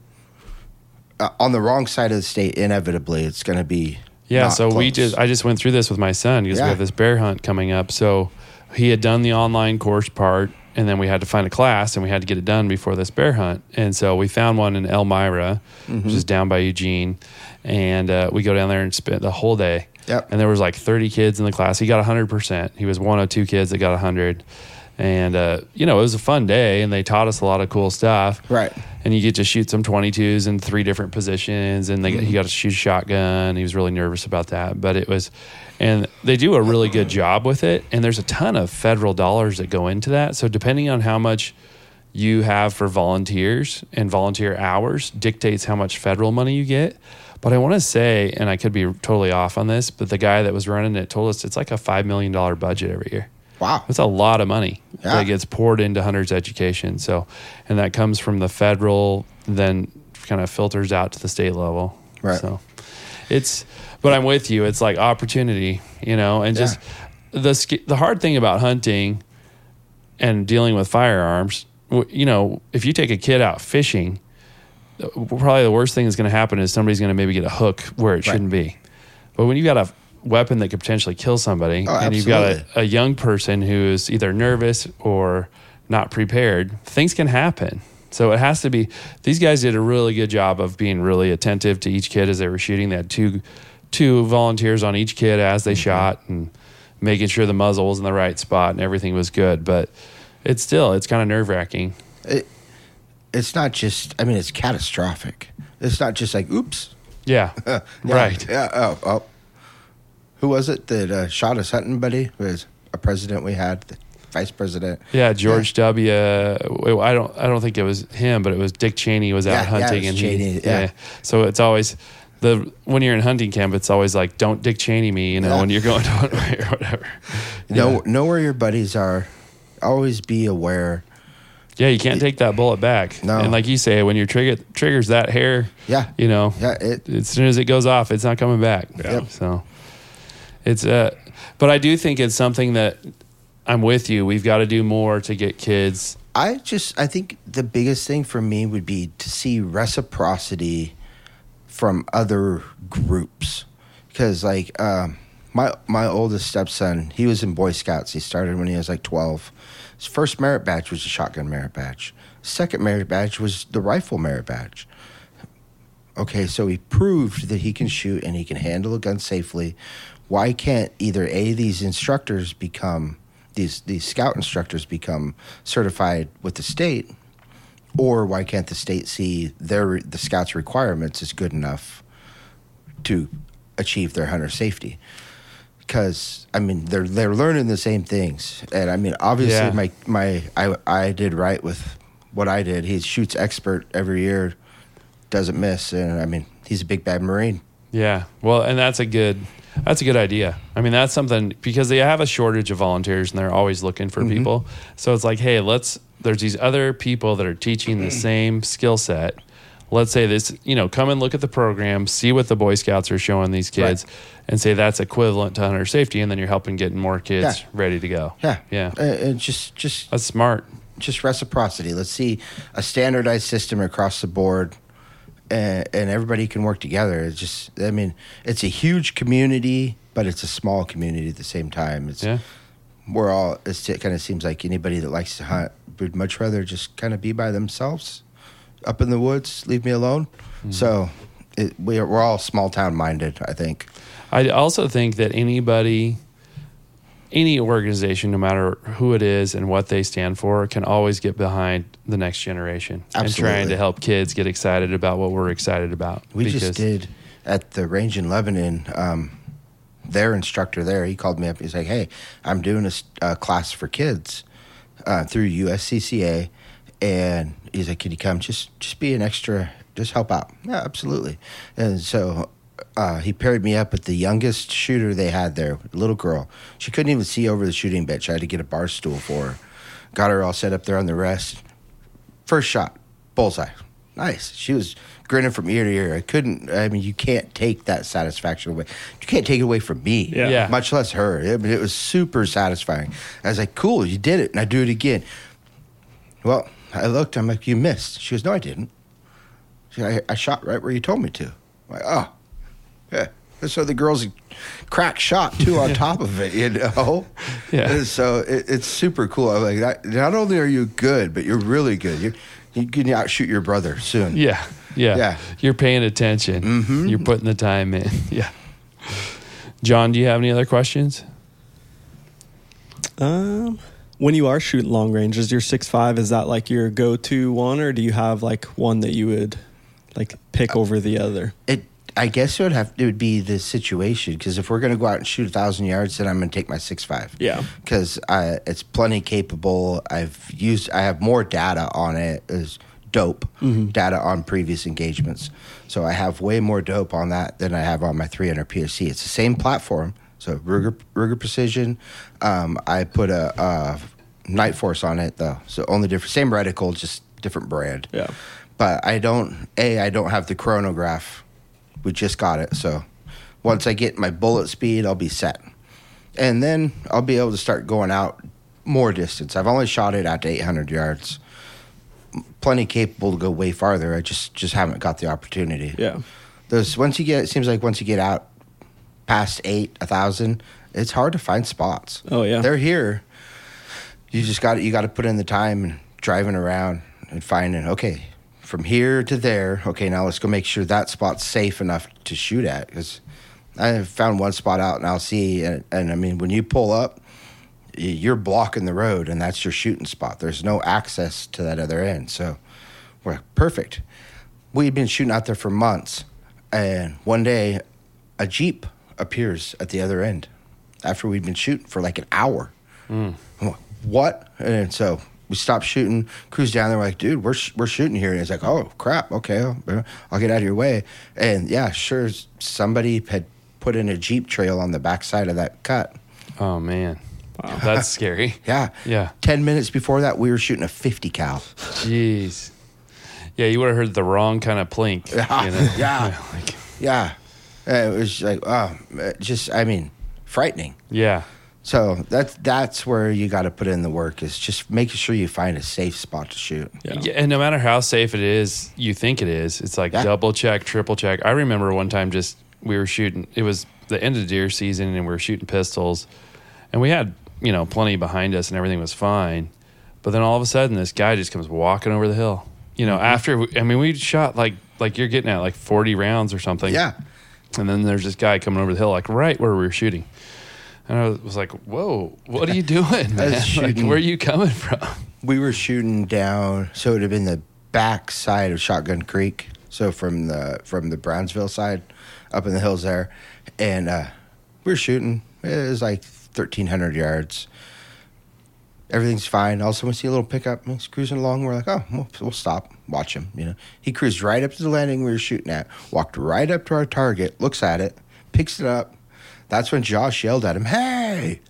uh, on the wrong side of the state, inevitably it's going to be. Yeah, not so we close. just I just went through this with my son because Yeah. we have this bear hunt coming up. So he had done the online course part, and then we had to find a class, and we had to get it done before this bear hunt. And so we found one in Elmira, Mm-hmm. which is down by Eugene, and uh, we go down there and spend the whole day. Yep. And there was like thirty kids in the class. He got one hundred percent. He was one of two kids that got one hundred. And, uh, you know, it was a fun day, and they taught us a lot of cool stuff. Right. And you get to shoot some twenty-twos in three different positions, and they, he got to shoot a shotgun. He was really nervous about that, but it was, and they do a really good job with it. And there's a ton of federal dollars that go into that. So depending on how much you have for volunteers and volunteer hours dictates how much federal money you get. But I want to say, and I could be totally off on this, but the guy that was running it told us it's like a five million dollars budget every year. Wow. That's a lot of money Yeah. that gets poured into hunters education. So, and that comes from the federal, then kind of filters out to the state level. Right. So it's, but I'm with you. It's like opportunity, you know, and just the, sk- the hard thing about hunting and dealing with firearms, w- you know, if you take a kid out fishing, probably the worst thing that's going to happen is somebody's going to maybe get a hook where it shouldn't be. But when you've got a weapon that could potentially kill somebody, Oh, and you've got absolutely. a, a young person who's either nervous or not prepared, things can happen. So it has to be, these guys did a really good job of being really attentive to each kid as they were shooting. They had two two volunteers on each kid as they shot and making sure the muzzle was in the right spot and everything was good. But it's still, it's kind of nerve wracking. It, it's not just, I mean, it's catastrophic. It's not just like, oops. Yeah. yeah, Right. Yeah. Oh, oh. Who was it that uh, shot his hunting buddy? It was a president we had, the vice president. Yeah, George yeah. W. I don't, I don't think it was him, but it was Dick Cheney was out yeah, hunting, yeah, and Cheney, he, yeah. yeah. So it's always the when you're in hunting camp, it's always like, don't Dick Cheney me, you know, yeah. when you're going to hunt or whatever. Know, yeah. know where your buddies are. Always be aware. Yeah, you can't take that bullet back. No. And like you say, when your trigger triggers that hair, yeah, you know, yeah, it, as soon as it goes off, it's not coming back. Yep. So it's uh but I do think it's something that I'm with you. We've got to do more to get kids. I just, I think the biggest thing for me would be to see reciprocity from other groups. Because, like, um, my my oldest stepson, he was in Boy Scouts. He started when he was, like, twelve. His first merit badge was a shotgun merit badge. Second merit badge was the rifle merit badge. Okay, so he proved that he can shoot and he can handle a gun safely. Why can't either A, these instructors become... These these scout instructors become certified with the state, or why can't the state see their the scouts' requirements is good enough to achieve their hunter safety? Because I mean they're they're learning the same things, and I mean obviously yeah. my my I I did right with what I did. He shoots expert every year, doesn't miss, and I mean he's a big bad Marine. Yeah, well, and that's a good. That's a good idea. I mean, that's something because they have a shortage of volunteers and they're always looking for mm-hmm. people. So it's like, hey, let's, there's these other people that are teaching the same skill set. Let's say this, you know, come and look at the program, see what the Boy Scouts are showing these kids right. and say that's equivalent to hunter safety. And then you're helping getting more kids yeah. ready to go. Yeah. Yeah. Uh, and just, just, that's smart. Just reciprocity. Let's see a standardized system across the board. And, and everybody can work together. It's just, I mean, it's a huge community, but it's a small community at the same time. It's, yeah. We're all, it's, it kind of seems like anybody that likes to hunt would much rather just kind of be by themselves up in the woods, leave me alone. Mm-hmm. So it, we are, we're all small town minded, I think. I also think that anybody, any organization, no matter who it is and what they stand for, can always get behind the next generation. Absolutely. And trying to help kids get excited about what we're excited about. We just did at the range in Lebanon, um, their instructor there, he called me up. He's like, hey, I'm doing a, a class for kids uh, through U S C C A. And he's like, can you come? Just, just be an extra, just help out. Yeah, absolutely. And so... Uh, he paired me up with the youngest shooter they had there, a little girl. She couldn't even see over the shooting bench. I had to get a bar stool for her. Got her all set up there on the rest. First shot, bullseye. Nice. She was grinning from ear to ear. I couldn't, I mean, you can't take that satisfaction away. You can't take it away from me, yeah. Yeah. much less her. It, it was super satisfying. I was like, cool, you did it. And I do it again. Well, I looked, I'm like, you missed. She goes, no, I didn't. She goes, I, I shot right where you told me to. I'm like, oh. Yeah. So the girl's a crack shot too on top of it, you know. Yeah. And so it, it's super cool. I'm like, that, not only are you good, but you're really good. You're, you can outshoot your brother soon. Yeah. Yeah. Yeah. You're paying attention. Mm-hmm. You're putting the time in. Yeah. John, do you have any other questions? Um, when you are shooting long range, is your six five, is that like your go-to one, or do you have like one that you would like pick over the other? It. I guess it would have it would be the situation, because if we're going to go out and shoot a thousand yards, then I'm going to take my six five. Yeah, because it's plenty capable. I've used I have more data on it. Is dope mm-hmm. data on previous engagements, so I have way more dope on that than I have on my three hundred P S C. It's the same platform, so Ruger Ruger Precision. Um, I put a, a Night Force on it though, so only different, same reticle, just different brand. Yeah, but I don't a I don't have the chronograph. We just got it, so once I get my bullet speed, I'll be set. And then I'll be able to start going out more distance. I've only shot it out to eight hundred yards. Plenty capable to go way farther. I just, just haven't got the opportunity. Yeah. Those once you get, it seems like once you get out past eight, a thousand, it's hard to find spots. Oh yeah, they're here. You just got you got to put in the time and driving around and finding. Okay. From here to there, okay, now let's go make sure that spot's safe enough to shoot at. Because I found one spot out, and I'll see, and, and I mean, when you pull up, you're blocking the road, and that's your shooting spot. There's no access to that other end. So we're like, perfect. We'd been shooting out there for months, and one day a Jeep appears at the other end after we'd been shooting for like an hour. Mm. I'm like, what? And so we stopped shooting, cruised down there. We're like, dude, we're sh- we're shooting here. And he's like, oh, crap. Okay, I'll, I'll get out of your way. And yeah, sure, somebody had put in a Jeep trail on the backside of that cut. Oh, man. Wow. That's scary. Yeah. Yeah. Ten minutes before that, we were shooting a fifty cal. Jeez. Yeah, you would have heard the wrong kind of plink. Yeah. You know? Yeah. Yeah. Like, yeah. It was like, oh, just, I mean, frightening. yeah. So that's that's where you got to put in the work, is just making sure you find a safe spot to shoot. Yeah. Yeah, and no matter how safe it is, you think it is, it's like Yeah. double check, triple check. I remember one time just we were shooting, it was the end of deer season, and we were shooting pistols, and we had, you know, plenty behind us and everything was fine. But then all of a sudden, this guy just comes walking over the hill. You know, mm-hmm. after, we, I mean, we shot like, like you're getting at like forty rounds or something. Yeah. And then there's this guy coming over the hill, like right where we were shooting. And I was like, whoa, what are you doing, man? Like, where are you coming from? We were shooting down, so it would have been the back side of Shotgun Creek. So from the from the Brownsville side, up in the hills there. And uh, we were shooting. It was like thirteen hundred yards. Everything's fine. All of a sudden we see a little pickup. He's cruising along. We're like, oh, we'll, we'll stop, watch him. You know, he cruised right up to the landing we were shooting at, walked right up to our target, looks at it, picks it up. That's when Josh yelled at him, hey!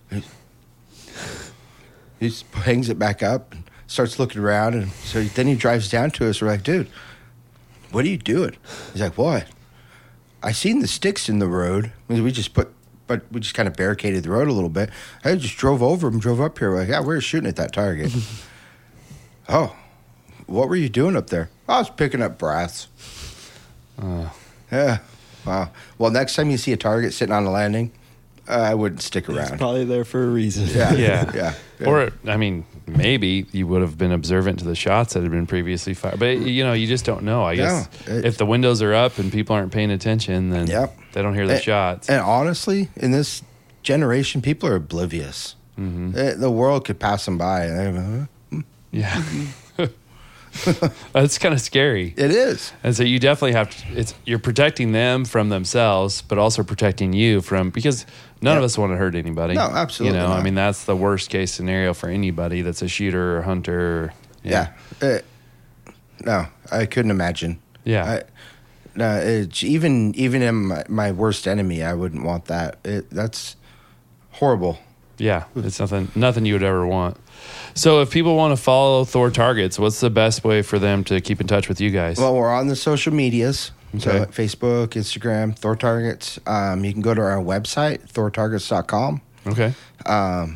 He just hangs it back up and starts looking around. And so then he drives down to us. We're like, dude, what are you doing? He's like, what? I seen the sticks in the road. We just put, but we just kind of barricaded the road a little bit. I just drove over him, drove up here. We're like, yeah, we were shooting at that target. Oh, what were you doing up there? I was picking up brass. Uh, yeah. Wow. Well, next time you see a target sitting on a landing, uh, I wouldn't stick around. It's probably there for a reason. Yeah. yeah. yeah. Yeah. Or, I mean, maybe you would have been observant to the shots that had been previously fired. But, you know, you just don't know. I guess No, it- if the windows are up and people aren't paying attention, then Yep. they don't hear the And- shots. And honestly, in this generation, people are oblivious. Mm-hmm. Uh, The world could pass them by. And they're, huh? Yeah. That's kind of scary. It is. And so you definitely have to, it's, you're protecting them from themselves, but also protecting you from, because none Yep. of us want to hurt anybody. No, absolutely You know, I not. mean, that's the worst case scenario for anybody that's a shooter or hunter. Or, Yeah. Uh, no, I couldn't imagine. Yeah. I, no, it's even even in my, my worst enemy, I wouldn't want that. It, that's horrible. Yeah. It's nothing, nothing you would ever want. So if people want to follow Thor Targets, what's the best way for them to keep in touch with you guys? Well, we're on the social medias. So Okay. Facebook, Instagram, Thor Targets. Um, you can go to our website, thor targets dot com. okay. Um,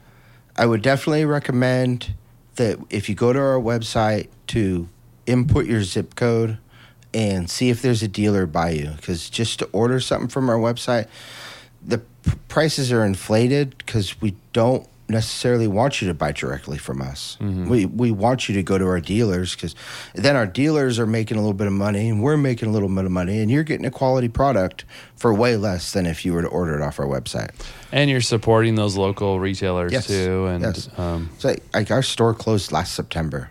I would definitely recommend that if you go to our website to input your zip code and see if there's a dealer by you. Because just to order something from our website, the p- prices are inflated because we don't necessarily want you to buy directly from us. Mm-hmm. We we want you to go to our dealers, because then our dealers are making a little bit of money and we're making a little bit of money, and you're getting a quality product for way less than if you were to order it off our website. And you're supporting those local retailers Yes. too. And Yes. um, So like our store closed last September.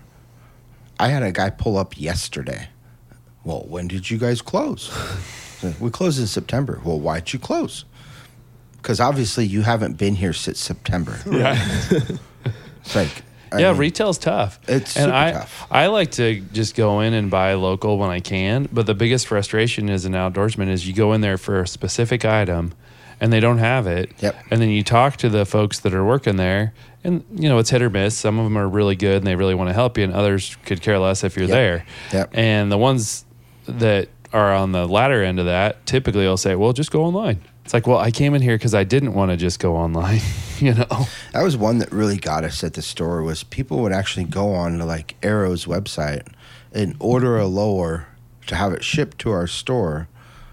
I had a guy pull up yesterday. Well, when did you guys close? We closed in September. Well, why'd you close? Because obviously you haven't been here since September. yeah. It's like, I yeah, mean, retail's tough. It's and super I, tough. I like to just go in and buy local when I can. But the biggest frustration as an outdoorsman is you go in there for a specific item and they don't have it. Yep. And then you talk to the folks that are working there, and you know it's hit or miss. Some of them are really good and they really want to help you, and others could care less if you're Yep. there. Yep. And the ones that are on the latter end of that typically will say, well, just go online. It's like, well, I came in here because I didn't want to just go online, you know? That was one that really got us at the store, was people would actually go on to like Arrow's website and order a lower to have it shipped to our store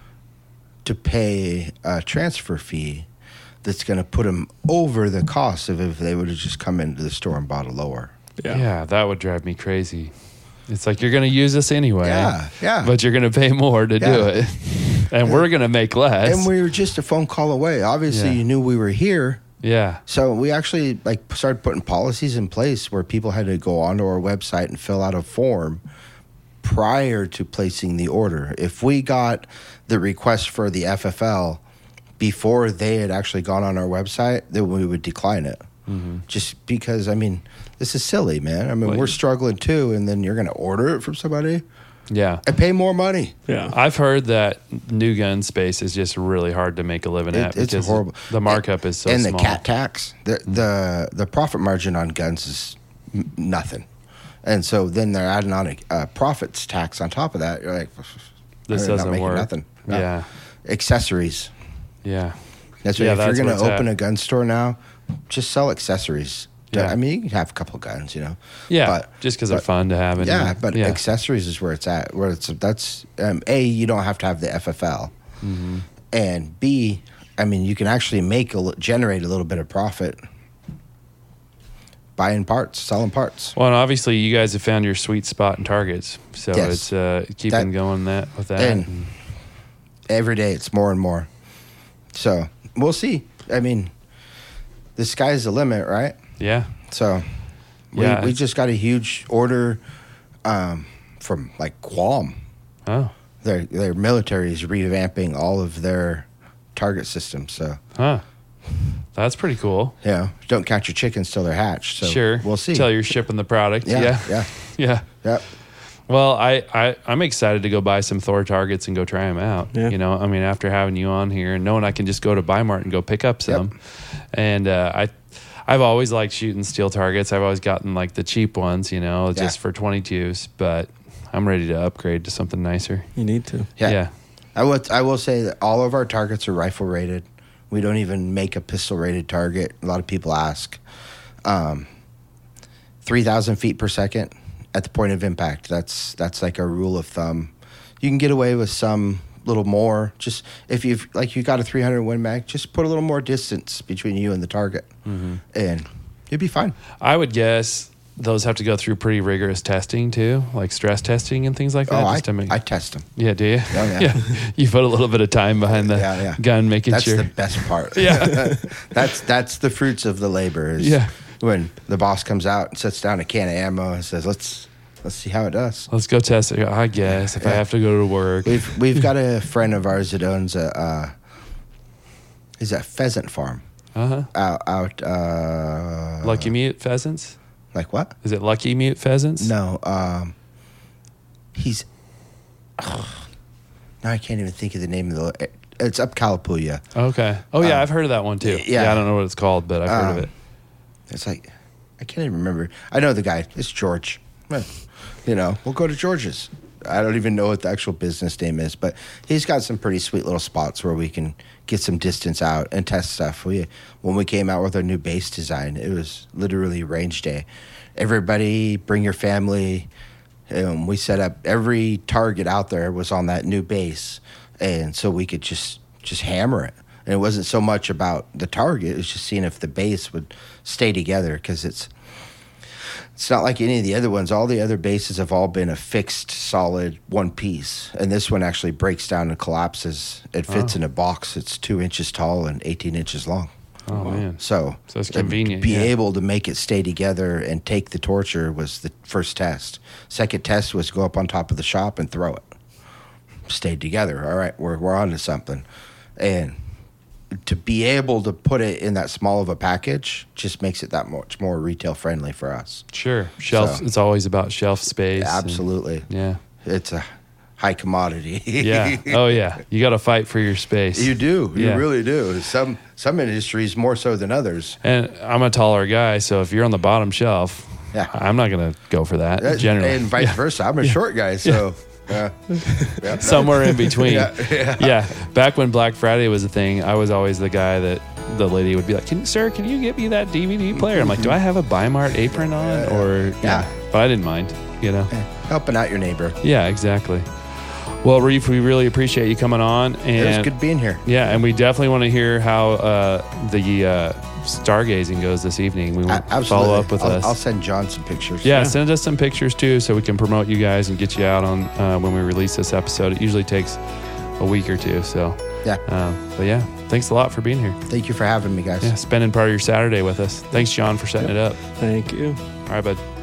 to pay a transfer fee that's going to put them over the cost of if they would have just come into the store and bought a lower. Yeah. Yeah, that would drive me crazy. It's like, you're going to use this anyway. Yeah, yeah. But you're going to pay more to do Yeah. it. And we're going to make less. And we were just a phone call away. Obviously, Yeah. you knew we were here, Yeah. So we actually like started putting policies in place where people had to go onto our website and fill out a form prior to placing the order. If we got the request for the F F L before they had actually gone on our website, then we would decline it. Mm-hmm. Just because, I mean, this is silly, man. I mean, Well, we're struggling too, and then you're going to order it from somebody Yeah. and pay more money. Yeah. I've heard that new gun space is just really hard to make a living at It, it's because horrible. the markup is so and small. the cat tax, the, the the profit margin on guns is m- nothing, and so then they're adding on a uh, profits tax on top of that. You're like, This they're not doesn't making work. Nothing. No. Yeah. Accessories. Yeah. That's what Yeah, if that's you're where going to it's open at. a gun store now, just sell accessories. Yeah. I mean, you can have a couple of guns, you know. Yeah. but, just because they're but- fun to have. And Yeah, but yeah. accessories is where it's at. Where it's that's um, A, you don't have to have the F F L, Mm-hmm. and B, I mean, you can actually make a li- generate a little bit of profit buying parts, selling parts. Well, and obviously, you guys have found your sweet spot in targets, so Yes. it's uh, keeping That- going that with that. and- and- Every day, it's more and more. So we'll see. I mean, the sky's the limit, right? yeah, So we, Yeah, we it's- just got a huge order um, from like Qualm. oh, Their their military is revamping all of their target systems. So huh, that's pretty cool. you know, don't count your chickens till they're hatched. So Sure, we'll see. Till you're shipping the product. yeah, Yeah, yeah, yeah. yeah. Well, I, I, I'm excited to go buy some Thor targets and go try them out. Yeah. You know, I mean, after having you on here and knowing I can just go to Bi-Mart and go pick up some. And uh, I, I've always liked shooting steel targets. I've always gotten like the cheap ones, you know, just Yeah. for twenty-twos. But I'm ready to upgrade to something nicer. You need to. Yeah. Yeah. I would I will say that all of our targets are rifle rated. We don't even make a pistol rated target. A lot of people ask. Um, three thousand feet per second at the point of impact. That's that's like a rule of thumb. You can get away with some little more. Just if you've like you got a three hundred Win Mag, just put a little more distance between you and the target, Mm-hmm. and you'd be fine. I would guess those have to go through pretty rigorous testing too, like stress testing and things like that. Oh, I, just to make, I test them. yeah, do you? Oh, yeah. You put a little bit of time behind the Yeah, yeah. gun, making That's sure. the best part. Yeah. that's that's the fruits of the labor. Is Yeah. when the boss comes out and sets down a can of ammo and says, "Let's let's see how it does." Let's go test it. I guess if I Yeah. have to go to work. We've we've got a friend of ours that owns a uh, is a pheasant farm Uh huh. out out uh, Lucky Mute pheasants? like what? Is it Lucky Mute pheasants? No, um, he's. now I can't even think of the name of the. It's up Calapooya. Okay. Oh yeah, Um, I've heard of that one too. yeah. Yeah, I don't know what it's called, but I've heard of Um, it. It's like I can't even remember. I know the guy. It's George. Eh, You know, we'll go to George's. I don't even know what the actual business name is, but he's got some pretty sweet little spots where we can get some distance out and test stuff. We when we came out with our new base design, it was literally range day. Everybody, bring your family. Um, we set up every target out there was on that new base, and so we could just just hammer it. And it wasn't so much about the target; it was just seeing if the base would stay together because it's. It's not like any of the other ones. All the other bases have all been a fixed, solid one piece. And this one actually breaks down and collapses. It fits Oh. in a box. It's two inches tall and eighteen inches long. Oh man. So, So it's to convenient, Be yeah. able to make it stay together and take the torture was the first test. Second test was go up on top of the shop and throw it. Stayed together. All right, we're we're on to something. And to be able to put it in that small of a package just makes it that much more retail friendly for us. Sure. Shelf. So- It's always about shelf space. and- Absolutely. yeah. It's a high commodity. Yeah. Oh yeah. You got to fight for your space. You do. You Yeah. really do. Some some industries more so than others. And I'm a taller guy, so if you're on the bottom shelf, Yeah. I'm not gonna go for that. That- generally, And vice Yeah. versa. I'm a short guy, so yeah. Yeah. Somewhere in between. Yeah, yeah. yeah. Back when Black Friday was a thing, I was always the guy that the lady would be like, can, "Sir, can you get me that D V D player?" I'm like, "Do I have a Bi-Mart apron on?" Or Yeah. But I didn't mind. You know. Helping out your neighbor. Yeah. Exactly. Well, Reef, we really appreciate you coming on, and It was good being here. yeah, and we definitely want to hear how uh, the uh, stargazing goes this evening. We A- want to Absolutely. follow up with I'll, us. I'll send John some pictures. Yeah, send us some pictures too so we can promote you guys and get you out on uh, when we release this episode. It usually takes a week or two. So, Yeah. um, but yeah, thanks a lot for being here. Thank you for having me, guys. Yeah, spending part of your Saturday with us. Thanks, John, for setting Yep. it up. Thank you. All right, bud.